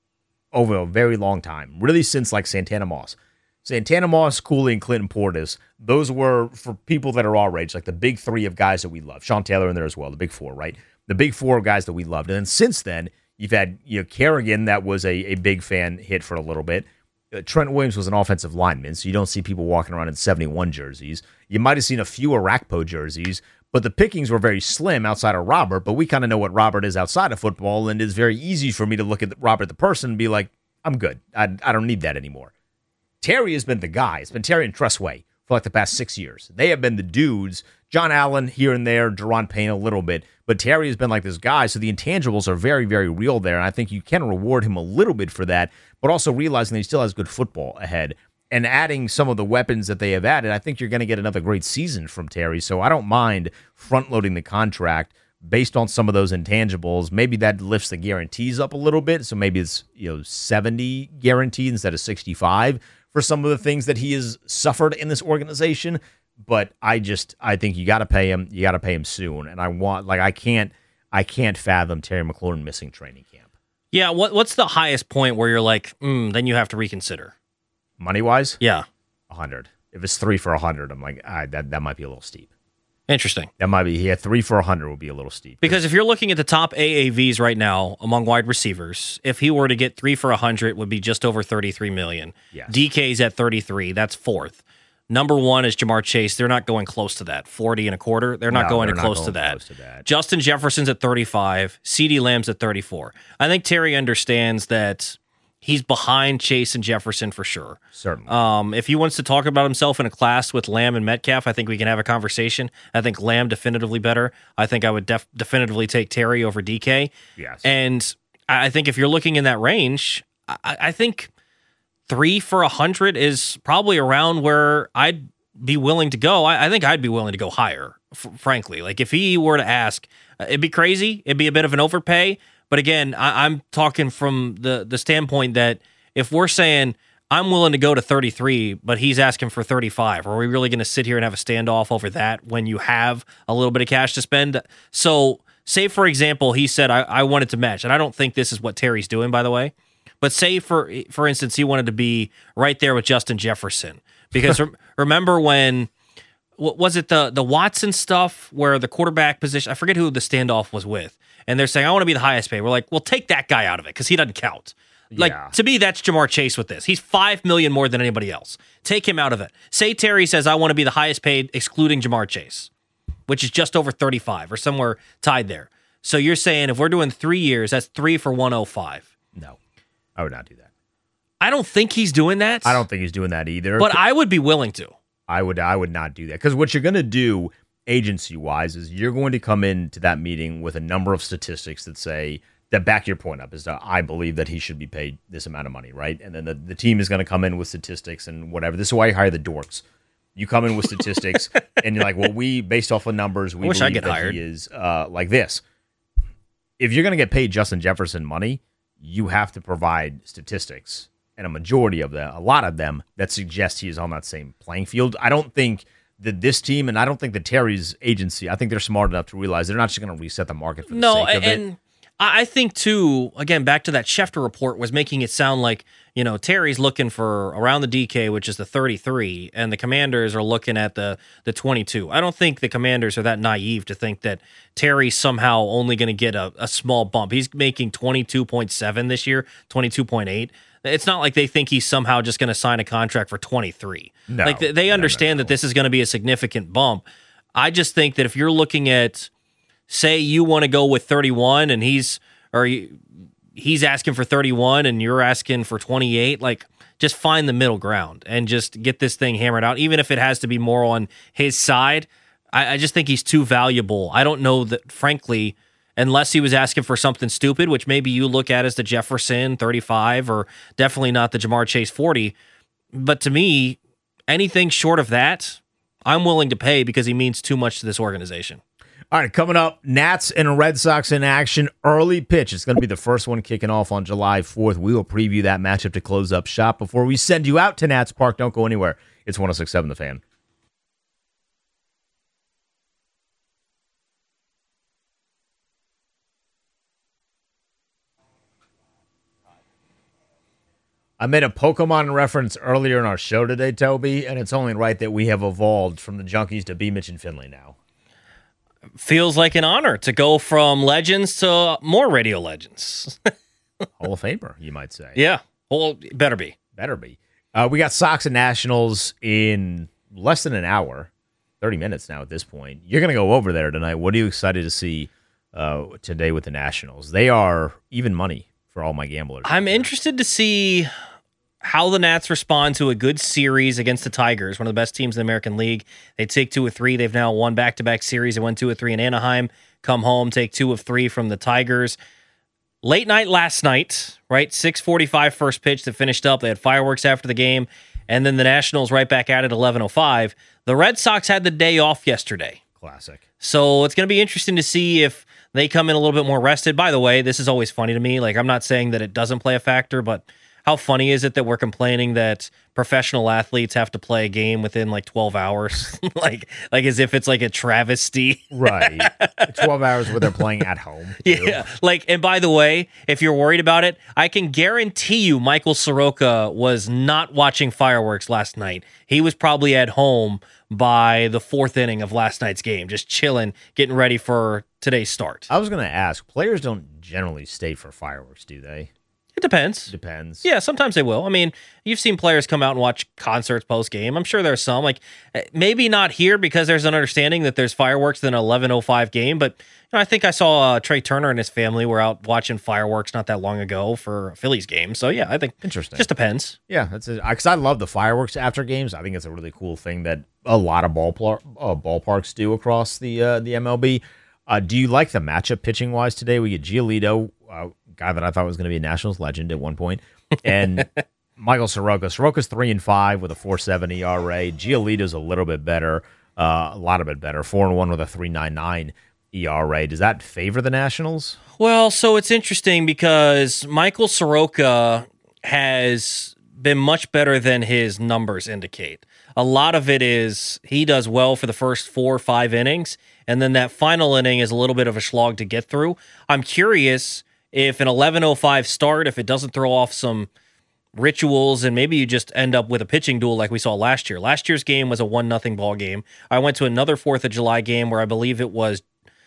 over a very long time, really since like Santana Moss, Santana Moss, Cooley, and Clinton Portis, those were, for people that are our age, like the big three of guys that we love. Sean Taylor in there as well, the big four, right? The big four of guys that we loved. And then since then, you've had, you know, Kerrigan, that was a, a big fan hit for a little bit. Uh, Trent Williams was an offensive lineman, so you don't see people walking around in seventy-one jerseys. You might have seen a few Arakpo jerseys, but the pickings were very slim outside of Robert, but we kind of know what Robert is outside of football, and it's very easy for me to look at Robert the person and be like, I'm good. I, I don't need that anymore. Terry has been the guy. It's been Terry and Tressway for like the past six years. They have been the dudes. John Allen here and there, Deron Payne a little bit, but Terry has been like this guy, so the intangibles are very, very real there, and I think you can reward him a little bit for that, but also realizing that he still has good football ahead. And adding some of the weapons that they have added, I think you're going to get another great season from Terry, so I don't mind front-loading the contract based on some of those intangibles. Maybe that lifts the guarantees up a little bit, so maybe it's, you know, seventy guaranteed instead of sixty-five for some of the things that he has suffered in this organization. But I just, I think you got to pay him. You got to pay him soon. And I want, like, I can't, I can't fathom Terry McLaurin missing training camp. Yeah. What What's the highest point where you're like, mm, then you have to reconsider? Money wise, Yeah. a hundred. If it's three for a hundred, I'm like, ah, that that might be a little steep. Interesting. That might be. Yeah, three for a hundred would be a little steep. Because if you're looking at the top A A Vs right now among wide receivers, if he were to get three for a hundred, it would be just over thirty-three million. Yes. D K's at thirty-three. That's fourth. Number one is Jamar Chase. They're not going close to that. forty and a quarter. They're not No, going they're to not close, going to, that. close to that. Justin Jefferson's at thirty-five. CeeDee Lamb's at thirty-four. I think Terry understands that he's behind Chase and Jefferson for sure. Certainly. Um, if he wants to talk about himself in a class with Lamb and Metcalf, I think we can have a conversation. I think Lamb definitively better. I think I would def- definitively take Terry over D K. Yes. And I think if you're looking in that range, I, I think three for a hundred is probably around where I'd be willing to go. I, I think I'd be willing to go higher, f- frankly. Like if he were to ask, it'd be crazy. It'd be a bit of an overpay. But again, I, I'm talking from the the standpoint that if we're saying I'm willing to go to thirty-three, but he's asking for thirty-five, are we really going to sit here and have a standoff over that when you have a little bit of cash to spend? So say, for example, he said, I, I wanted to match. And I don't think this is what Terry's doing, by the way. But say, for for instance, he wanted to be right there with Justin Jefferson. Because re- remember when, what was it, the, the Watson stuff where the quarterback position, I forget who the standoff was with. And they're saying, I want to be the highest paid. We're like, well, take that guy out of it because he doesn't count. Like, Yeah. to me, that's Jamar Chase with this. He's five million dollars more than anybody else. Take him out of it. Say Terry says, I want to be the highest paid, excluding Jamar Chase, which is just over thirty-five or somewhere tied there. So you're saying if we're doing three years, that's three for one oh five. No, I would not do that. I don't think he's doing that. I don't think he's doing that either. But I would be willing to. I would I would not do that because what you're going to do agency-wise is you're going to come into that meeting with a number of statistics that say, that back your point up, is that I believe that he should be paid this amount of money, right? And then the, the team is going to come in with statistics and whatever. This is why you hire the dorks. You come in with statistics, and you're like, well, we, based off of numbers, we I wish believe I get that hired. he is uh, like this. If you're going to get paid Justin Jefferson money, you have to provide statistics, and a majority of them, a lot of them, that suggest he is on that same playing field. I don't think that this team, and I don't think that Terry's agency, I think they're smart enough to realize they're not just going to reset the market for the No, sake of and it. I think, too, again, back to that Schefter report was making it sound like, you know, Terry's looking for around the D K, which is the thirty-three, and the Commanders are looking at the the twenty-two. I don't think the Commanders are that naive to think that Terry's somehow only going to get a, a small bump. He's making twenty-two point seven this year, twenty-two point eight. It's not like they think he's somehow just going to sign a contract for twenty-three. No, like, they understand no, no, no. that this is going to be a significant bump. I just think that if you're looking at, say you want to go with thirty-one and he's or he's asking for thirty-one and you're asking for twenty-eight, like, just find the middle ground and just get this thing hammered out, even if it has to be more on his side. I, I just think he's too valuable. I don't know that, frankly, unless he was asking for something stupid, which maybe you look at as the Jefferson thirty-five or definitely not the Jamar Chase forty. But to me, anything short of that, I'm willing to pay because he means too much to this organization. All right, coming up, Nats and Red Sox in action. Early pitch. It's going to be the first one kicking off on July fourth. We will preview that matchup to close up shop before we send you out to Nats Park. Don't go anywhere. It's one oh six point seven The Fan. I made a Pokemon reference earlier in our show today, Toby, and it's only right that we have evolved from the Junkies to B. Mitch and Finley now. Feels like an honor to go from legends to more radio legends. Hall of Famer, you might say. Yeah, well, better be. Better be. Uh, we got Sox and Nationals in less than an hour, thirty minutes now at this point. You're going to go over there tonight. What are you excited to see uh, today with the Nationals? They are even money for all my gamblers. I'm interested to see how the Nats respond to a good series against the Tigers, one of the best teams in the American League. They take two or three. They've now won back-to-back series. They won two or three in Anaheim, come home, take two of three from the Tigers. Late night last night, right? six forty-five first pitch that finished up. They had fireworks after the game, and then the Nationals right back at it at eleven oh five. The Red Sox had the day off yesterday. Classic. So it's going to be interesting to see if they come in a little bit more rested. By the way, this is always funny to me. Like, I'm not saying that it doesn't play a factor, but how funny is it that we're complaining that professional athletes have to play a game within like twelve hours? like, like as if it's like a travesty. Right. twelve hours where they're playing at home. Too. Yeah. Like, and by the way, if you're worried about it, I can guarantee you Michael Soroka was not watching fireworks last night. He was probably at home by the fourth inning of last night's game, just chilling, getting ready for today's start. I was going to ask, players don't generally stay for fireworks, do they? It depends. Depends. Yeah, sometimes they will. I mean, you've seen players come out and watch concerts post-game. I'm sure there's some. Like, maybe not here because there's an understanding that there's fireworks in an eleven oh five game, but you know, I think I saw uh, Trey Turner and his family were out watching fireworks not that long ago for a Phillies game. So, yeah, I think Interesting. It just depends. Yeah, that's it. Because I love the fireworks after games. I think it's a really cool thing that a lot of ballpark, uh, ballparks do across the uh, the M L B. Uh, do you like the matchup pitching-wise today? We get Giolito, uh, guy that I thought was going to be a Nationals legend at one point, and Michael Soroka. Soroka's three and five with a four seven E R A. Giolito's a little bit better, uh, a lot of bit better, four and one with a three nine nine E R A. Does that favor the Nationals? Well, so it's interesting because Michael Soroka has been much better than his numbers indicate. A lot of it is he does well for the first four or five innings, and then that final inning is a little bit of a slog to get through. I'm curious if an eleven oh five start, if it doesn't throw off some rituals, and maybe you just end up with a pitching duel like we saw last year. Last year's game was a one nothing ball game. I went to another fourth of July game where I believe it was,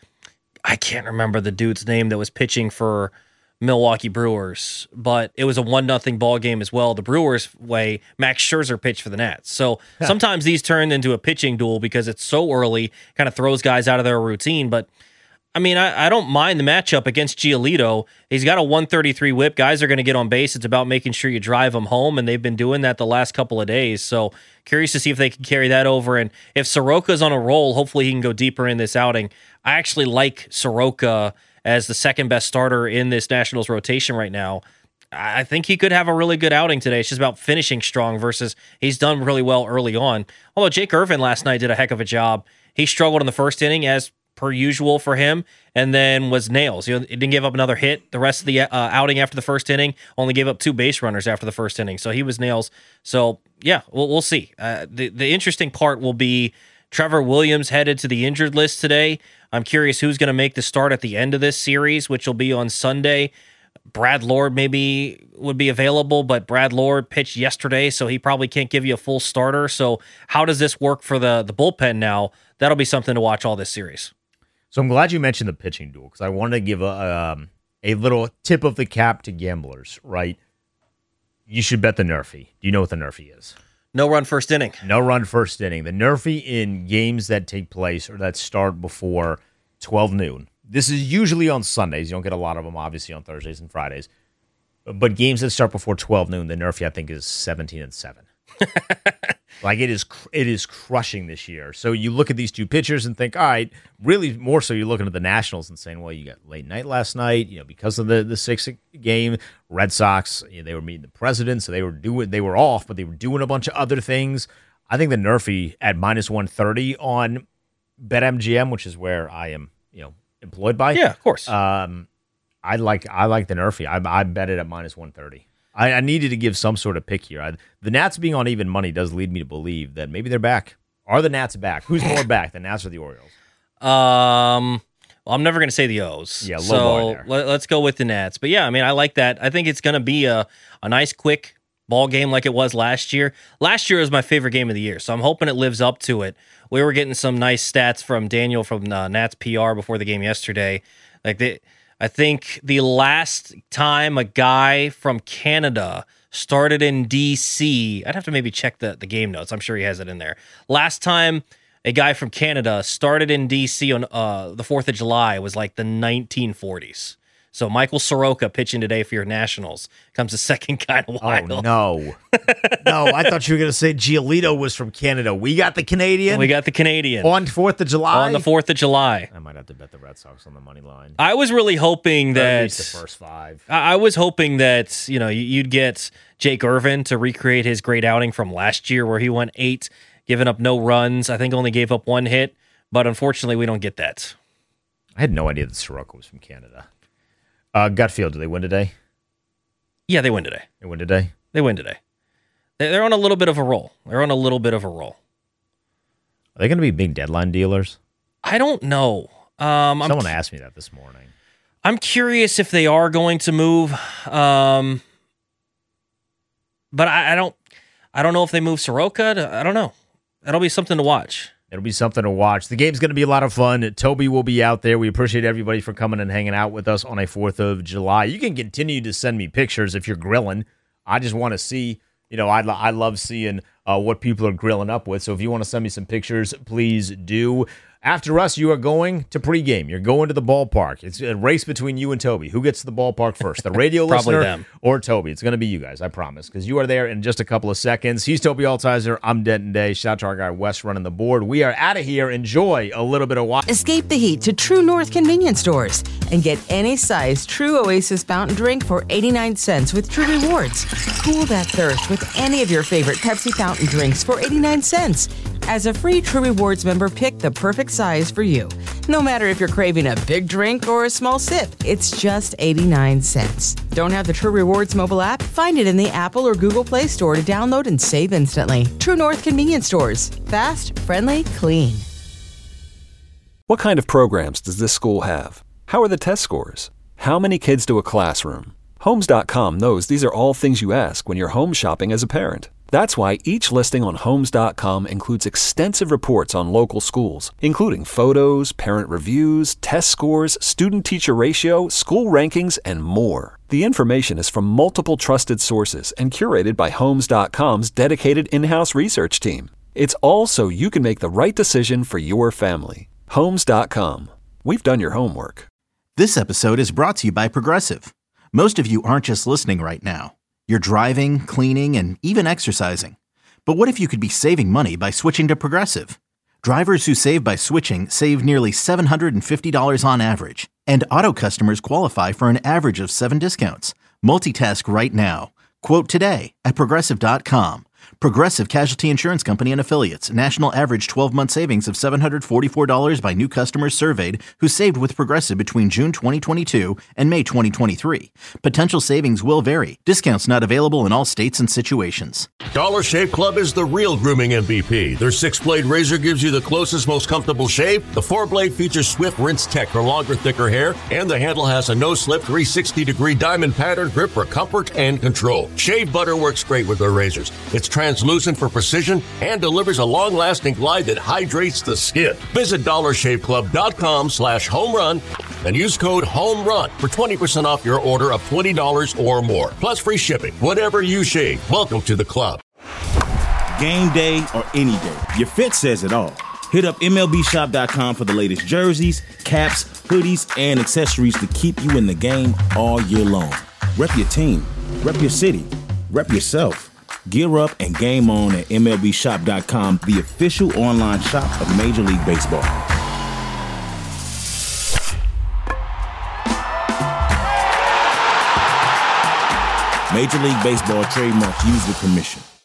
I can't remember the dude's name that was pitching for Milwaukee Brewers, but it was a one nothing ball game as well. The Brewers way, Max Scherzer pitched for the Nats. So sometimes these turn into a pitching duel because it's so early, kind of throws guys out of their routine. But I mean, I, I don't mind the matchup against Giolito. He's got a one thirty-three whip. Guys are going to get on base. It's about making sure you drive them home, and they've been doing that the last couple of days. So curious to see if they can carry that over. And if Soroka's on a roll, hopefully he can go deeper in this outing. I actually like Soroka as the second best starter in this Nationals rotation right now. I think he could have a really good outing today. It's just about finishing strong versus he's done really well early on. Although Jake Irvin last night did a heck of a job. He struggled in the first inning as per usual for him, and then was nails. He didn't give up another hit the rest of the uh, outing after the first inning, only gave up two base runners after the first inning, so he was nails. So, yeah, we'll, we'll see. Uh, the, the interesting part will be Trevor Williams headed to the injured list today. I'm curious who's going to make the start at the end of this series, which will be on Sunday. Brad Lord maybe would be available, but Brad Lord pitched yesterday, so he probably can't give you a full starter. So how does this work for the, the bullpen now? That'll be something to watch all this series. So I'm glad you mentioned the pitching duel because I wanted to give a um, a little tip of the cap to gamblers, right? You should bet the Nerfy. Do you know what the Nerfy is? No run first inning. No run first inning. The Nerfy in games that take place or that start before twelve noon. This is usually on Sundays. You don't get a lot of them, obviously, on Thursdays and Fridays. But games that start before twelve noon, the Nerfy, I think, is seventeen and seven. Like, it is it is crushing this year. So you look at these two pitchers and think, all right, really more so you're looking at the Nationals and saying, well, you got late night last night, you know, because of the, the sixth game. Red Sox, you know, they were meeting the president, so they were doing they were off, but they were doing a bunch of other things. I think the Nerfy at minus one thirty on BetMGM, which is where I am, you know, employed by. Yeah, of course. Um, I like I like the Nerfy. I I bet it at minus one thirty. I, I needed to give some sort of pick here. I, the Nats being on even money does lead me to believe that maybe they're back. Are the Nats back? Who's more back, the Nats or the Orioles? Um, well, I'm never going to say the O's. Yeah, low so bar there. Let, let's go with the Nats. But yeah, I mean, I like that. I think it's going to be a, a nice, quick ball game like it was last year. Last year was my favorite game of the year, so I'm hoping it lives up to it. We were getting some nice stats from Daniel from uh, Nats P R before the game yesterday. Like they, I think the last time a guy from Canada started in D C, I'd have to maybe check the, the game notes. I'm sure he has it in there. Last time a guy from Canada started in D C on uh, the fourth of July was like the nineteen forties. So Michael Soroka pitching today for your Nationals comes the second guy in a while. Oh, no. No, I thought you were going to say Giolito was from Canada. We got the Canadian? We got the Canadian. On fourth of July? On the fourth of July. I might have to bet the Red Sox on the money line. I was really hoping Or that... at least the first five. I I was hoping that, you know, you'd get Jake Irvin to recreate his great outing from last year where he went eight, giving up no runs. I think only gave up one hit, but unfortunately we don't get that. I had no idea that Soroka was from Canada. Uh, gut feel, do they win today? Yeah, they win today. They win today? They win today. They- They're on a little bit of a roll. They're on a little bit of a roll. Are they going to be big deadline dealers? I don't know. Um, I'm Someone asked me that this morning. I'm curious if they are going to move, um, but I, I don't. I don't know if they move Soroka. To, I don't know. That'll be something to watch. It'll be something to watch. The game's going to be a lot of fun. Toby will be out there. We appreciate everybody for coming and hanging out with us on a fourth of July. You can continue to send me pictures if you're grilling. I just want to see, you know, I, I love seeing uh, what people are grilling up with. So if you want to send me some pictures, please do. After us, you are going to pregame. You're going to the ballpark. It's a race between you and Toby. Who gets to the ballpark first, the radio Probably listener them. or Toby? It's going to be you guys, I promise, because you are there in just a couple of seconds. He's Toby Altizer. I'm Denton Day. Shout out to our guy Wes running the board. We are out of here. Enjoy a little bit of watch. Escape the heat to True North convenience stores and get any size True Oasis fountain drink for eighty-nine cents with True Rewards. Cool that thirst with any of your favorite Pepsi fountain drinks for eighty-nine cents. As a free True Rewards member, pick the perfect size for you. No matter if you're craving a big drink or a small sip, it's just eighty-nine cents. Don't have the True Rewards mobile app? Find it in the Apple or Google Play Store to download and save instantly. True North convenience stores. Fast, friendly, clean. What kind of programs does this school have? How are the test scores? How many kids do a classroom? Homes dot com knows these are all things you ask when you're home shopping as a parent. That's why each listing on Homes dot com includes extensive reports on local schools, including photos, parent reviews, test scores, student-teacher ratio, school rankings, and more. The information is from multiple trusted sources and curated by Homes dot com's dedicated in-house research team. It's all so you can make the right decision for your family. Homes dot com. we've done your homework. This episode is brought to you by Progressive. Most of you aren't just listening right now. You're driving, cleaning, and even exercising. But what if you could be saving money by switching to Progressive? Drivers who save by switching save nearly seven hundred fifty dollars on average. And auto customers qualify for an average of seven discounts. Multitask right now. Quote today at Progressive dot com. Progressive Casualty Insurance Company and Affiliates. National average twelve-month savings of seven hundred forty-four dollars by new customers surveyed who saved with Progressive between June twenty twenty-two and May twenty twenty-three. Potential savings will vary. Discounts not available in all states and situations. Dollar Shave Club is the real grooming M V P. Their six-blade razor gives you the closest, most comfortable shave. The four-blade features Swift Rinse Tech for longer, thicker hair. And the handle has a no-slip three hundred sixty degree diamond pattern grip for comfort and control. Shave butter works great with their razors. It's translucent for precision and delivers a long-lasting glide that hydrates the skin. Visit dollar shave club dot com slash home run and use code HOMERUN for twenty percent off your order of twenty dollars or more. Plus free shipping. Whatever you shave, welcome to the club. Game day or any day, your fit says it all. Hit up M L B shop dot com for the latest jerseys, caps, hoodies, and accessories to keep you in the game all year long. Rep your team, rep your city, rep yourself. Gear up and game on at M L B shop dot com, the official online shop of Major League Baseball. Major League Baseball trademark used with permission.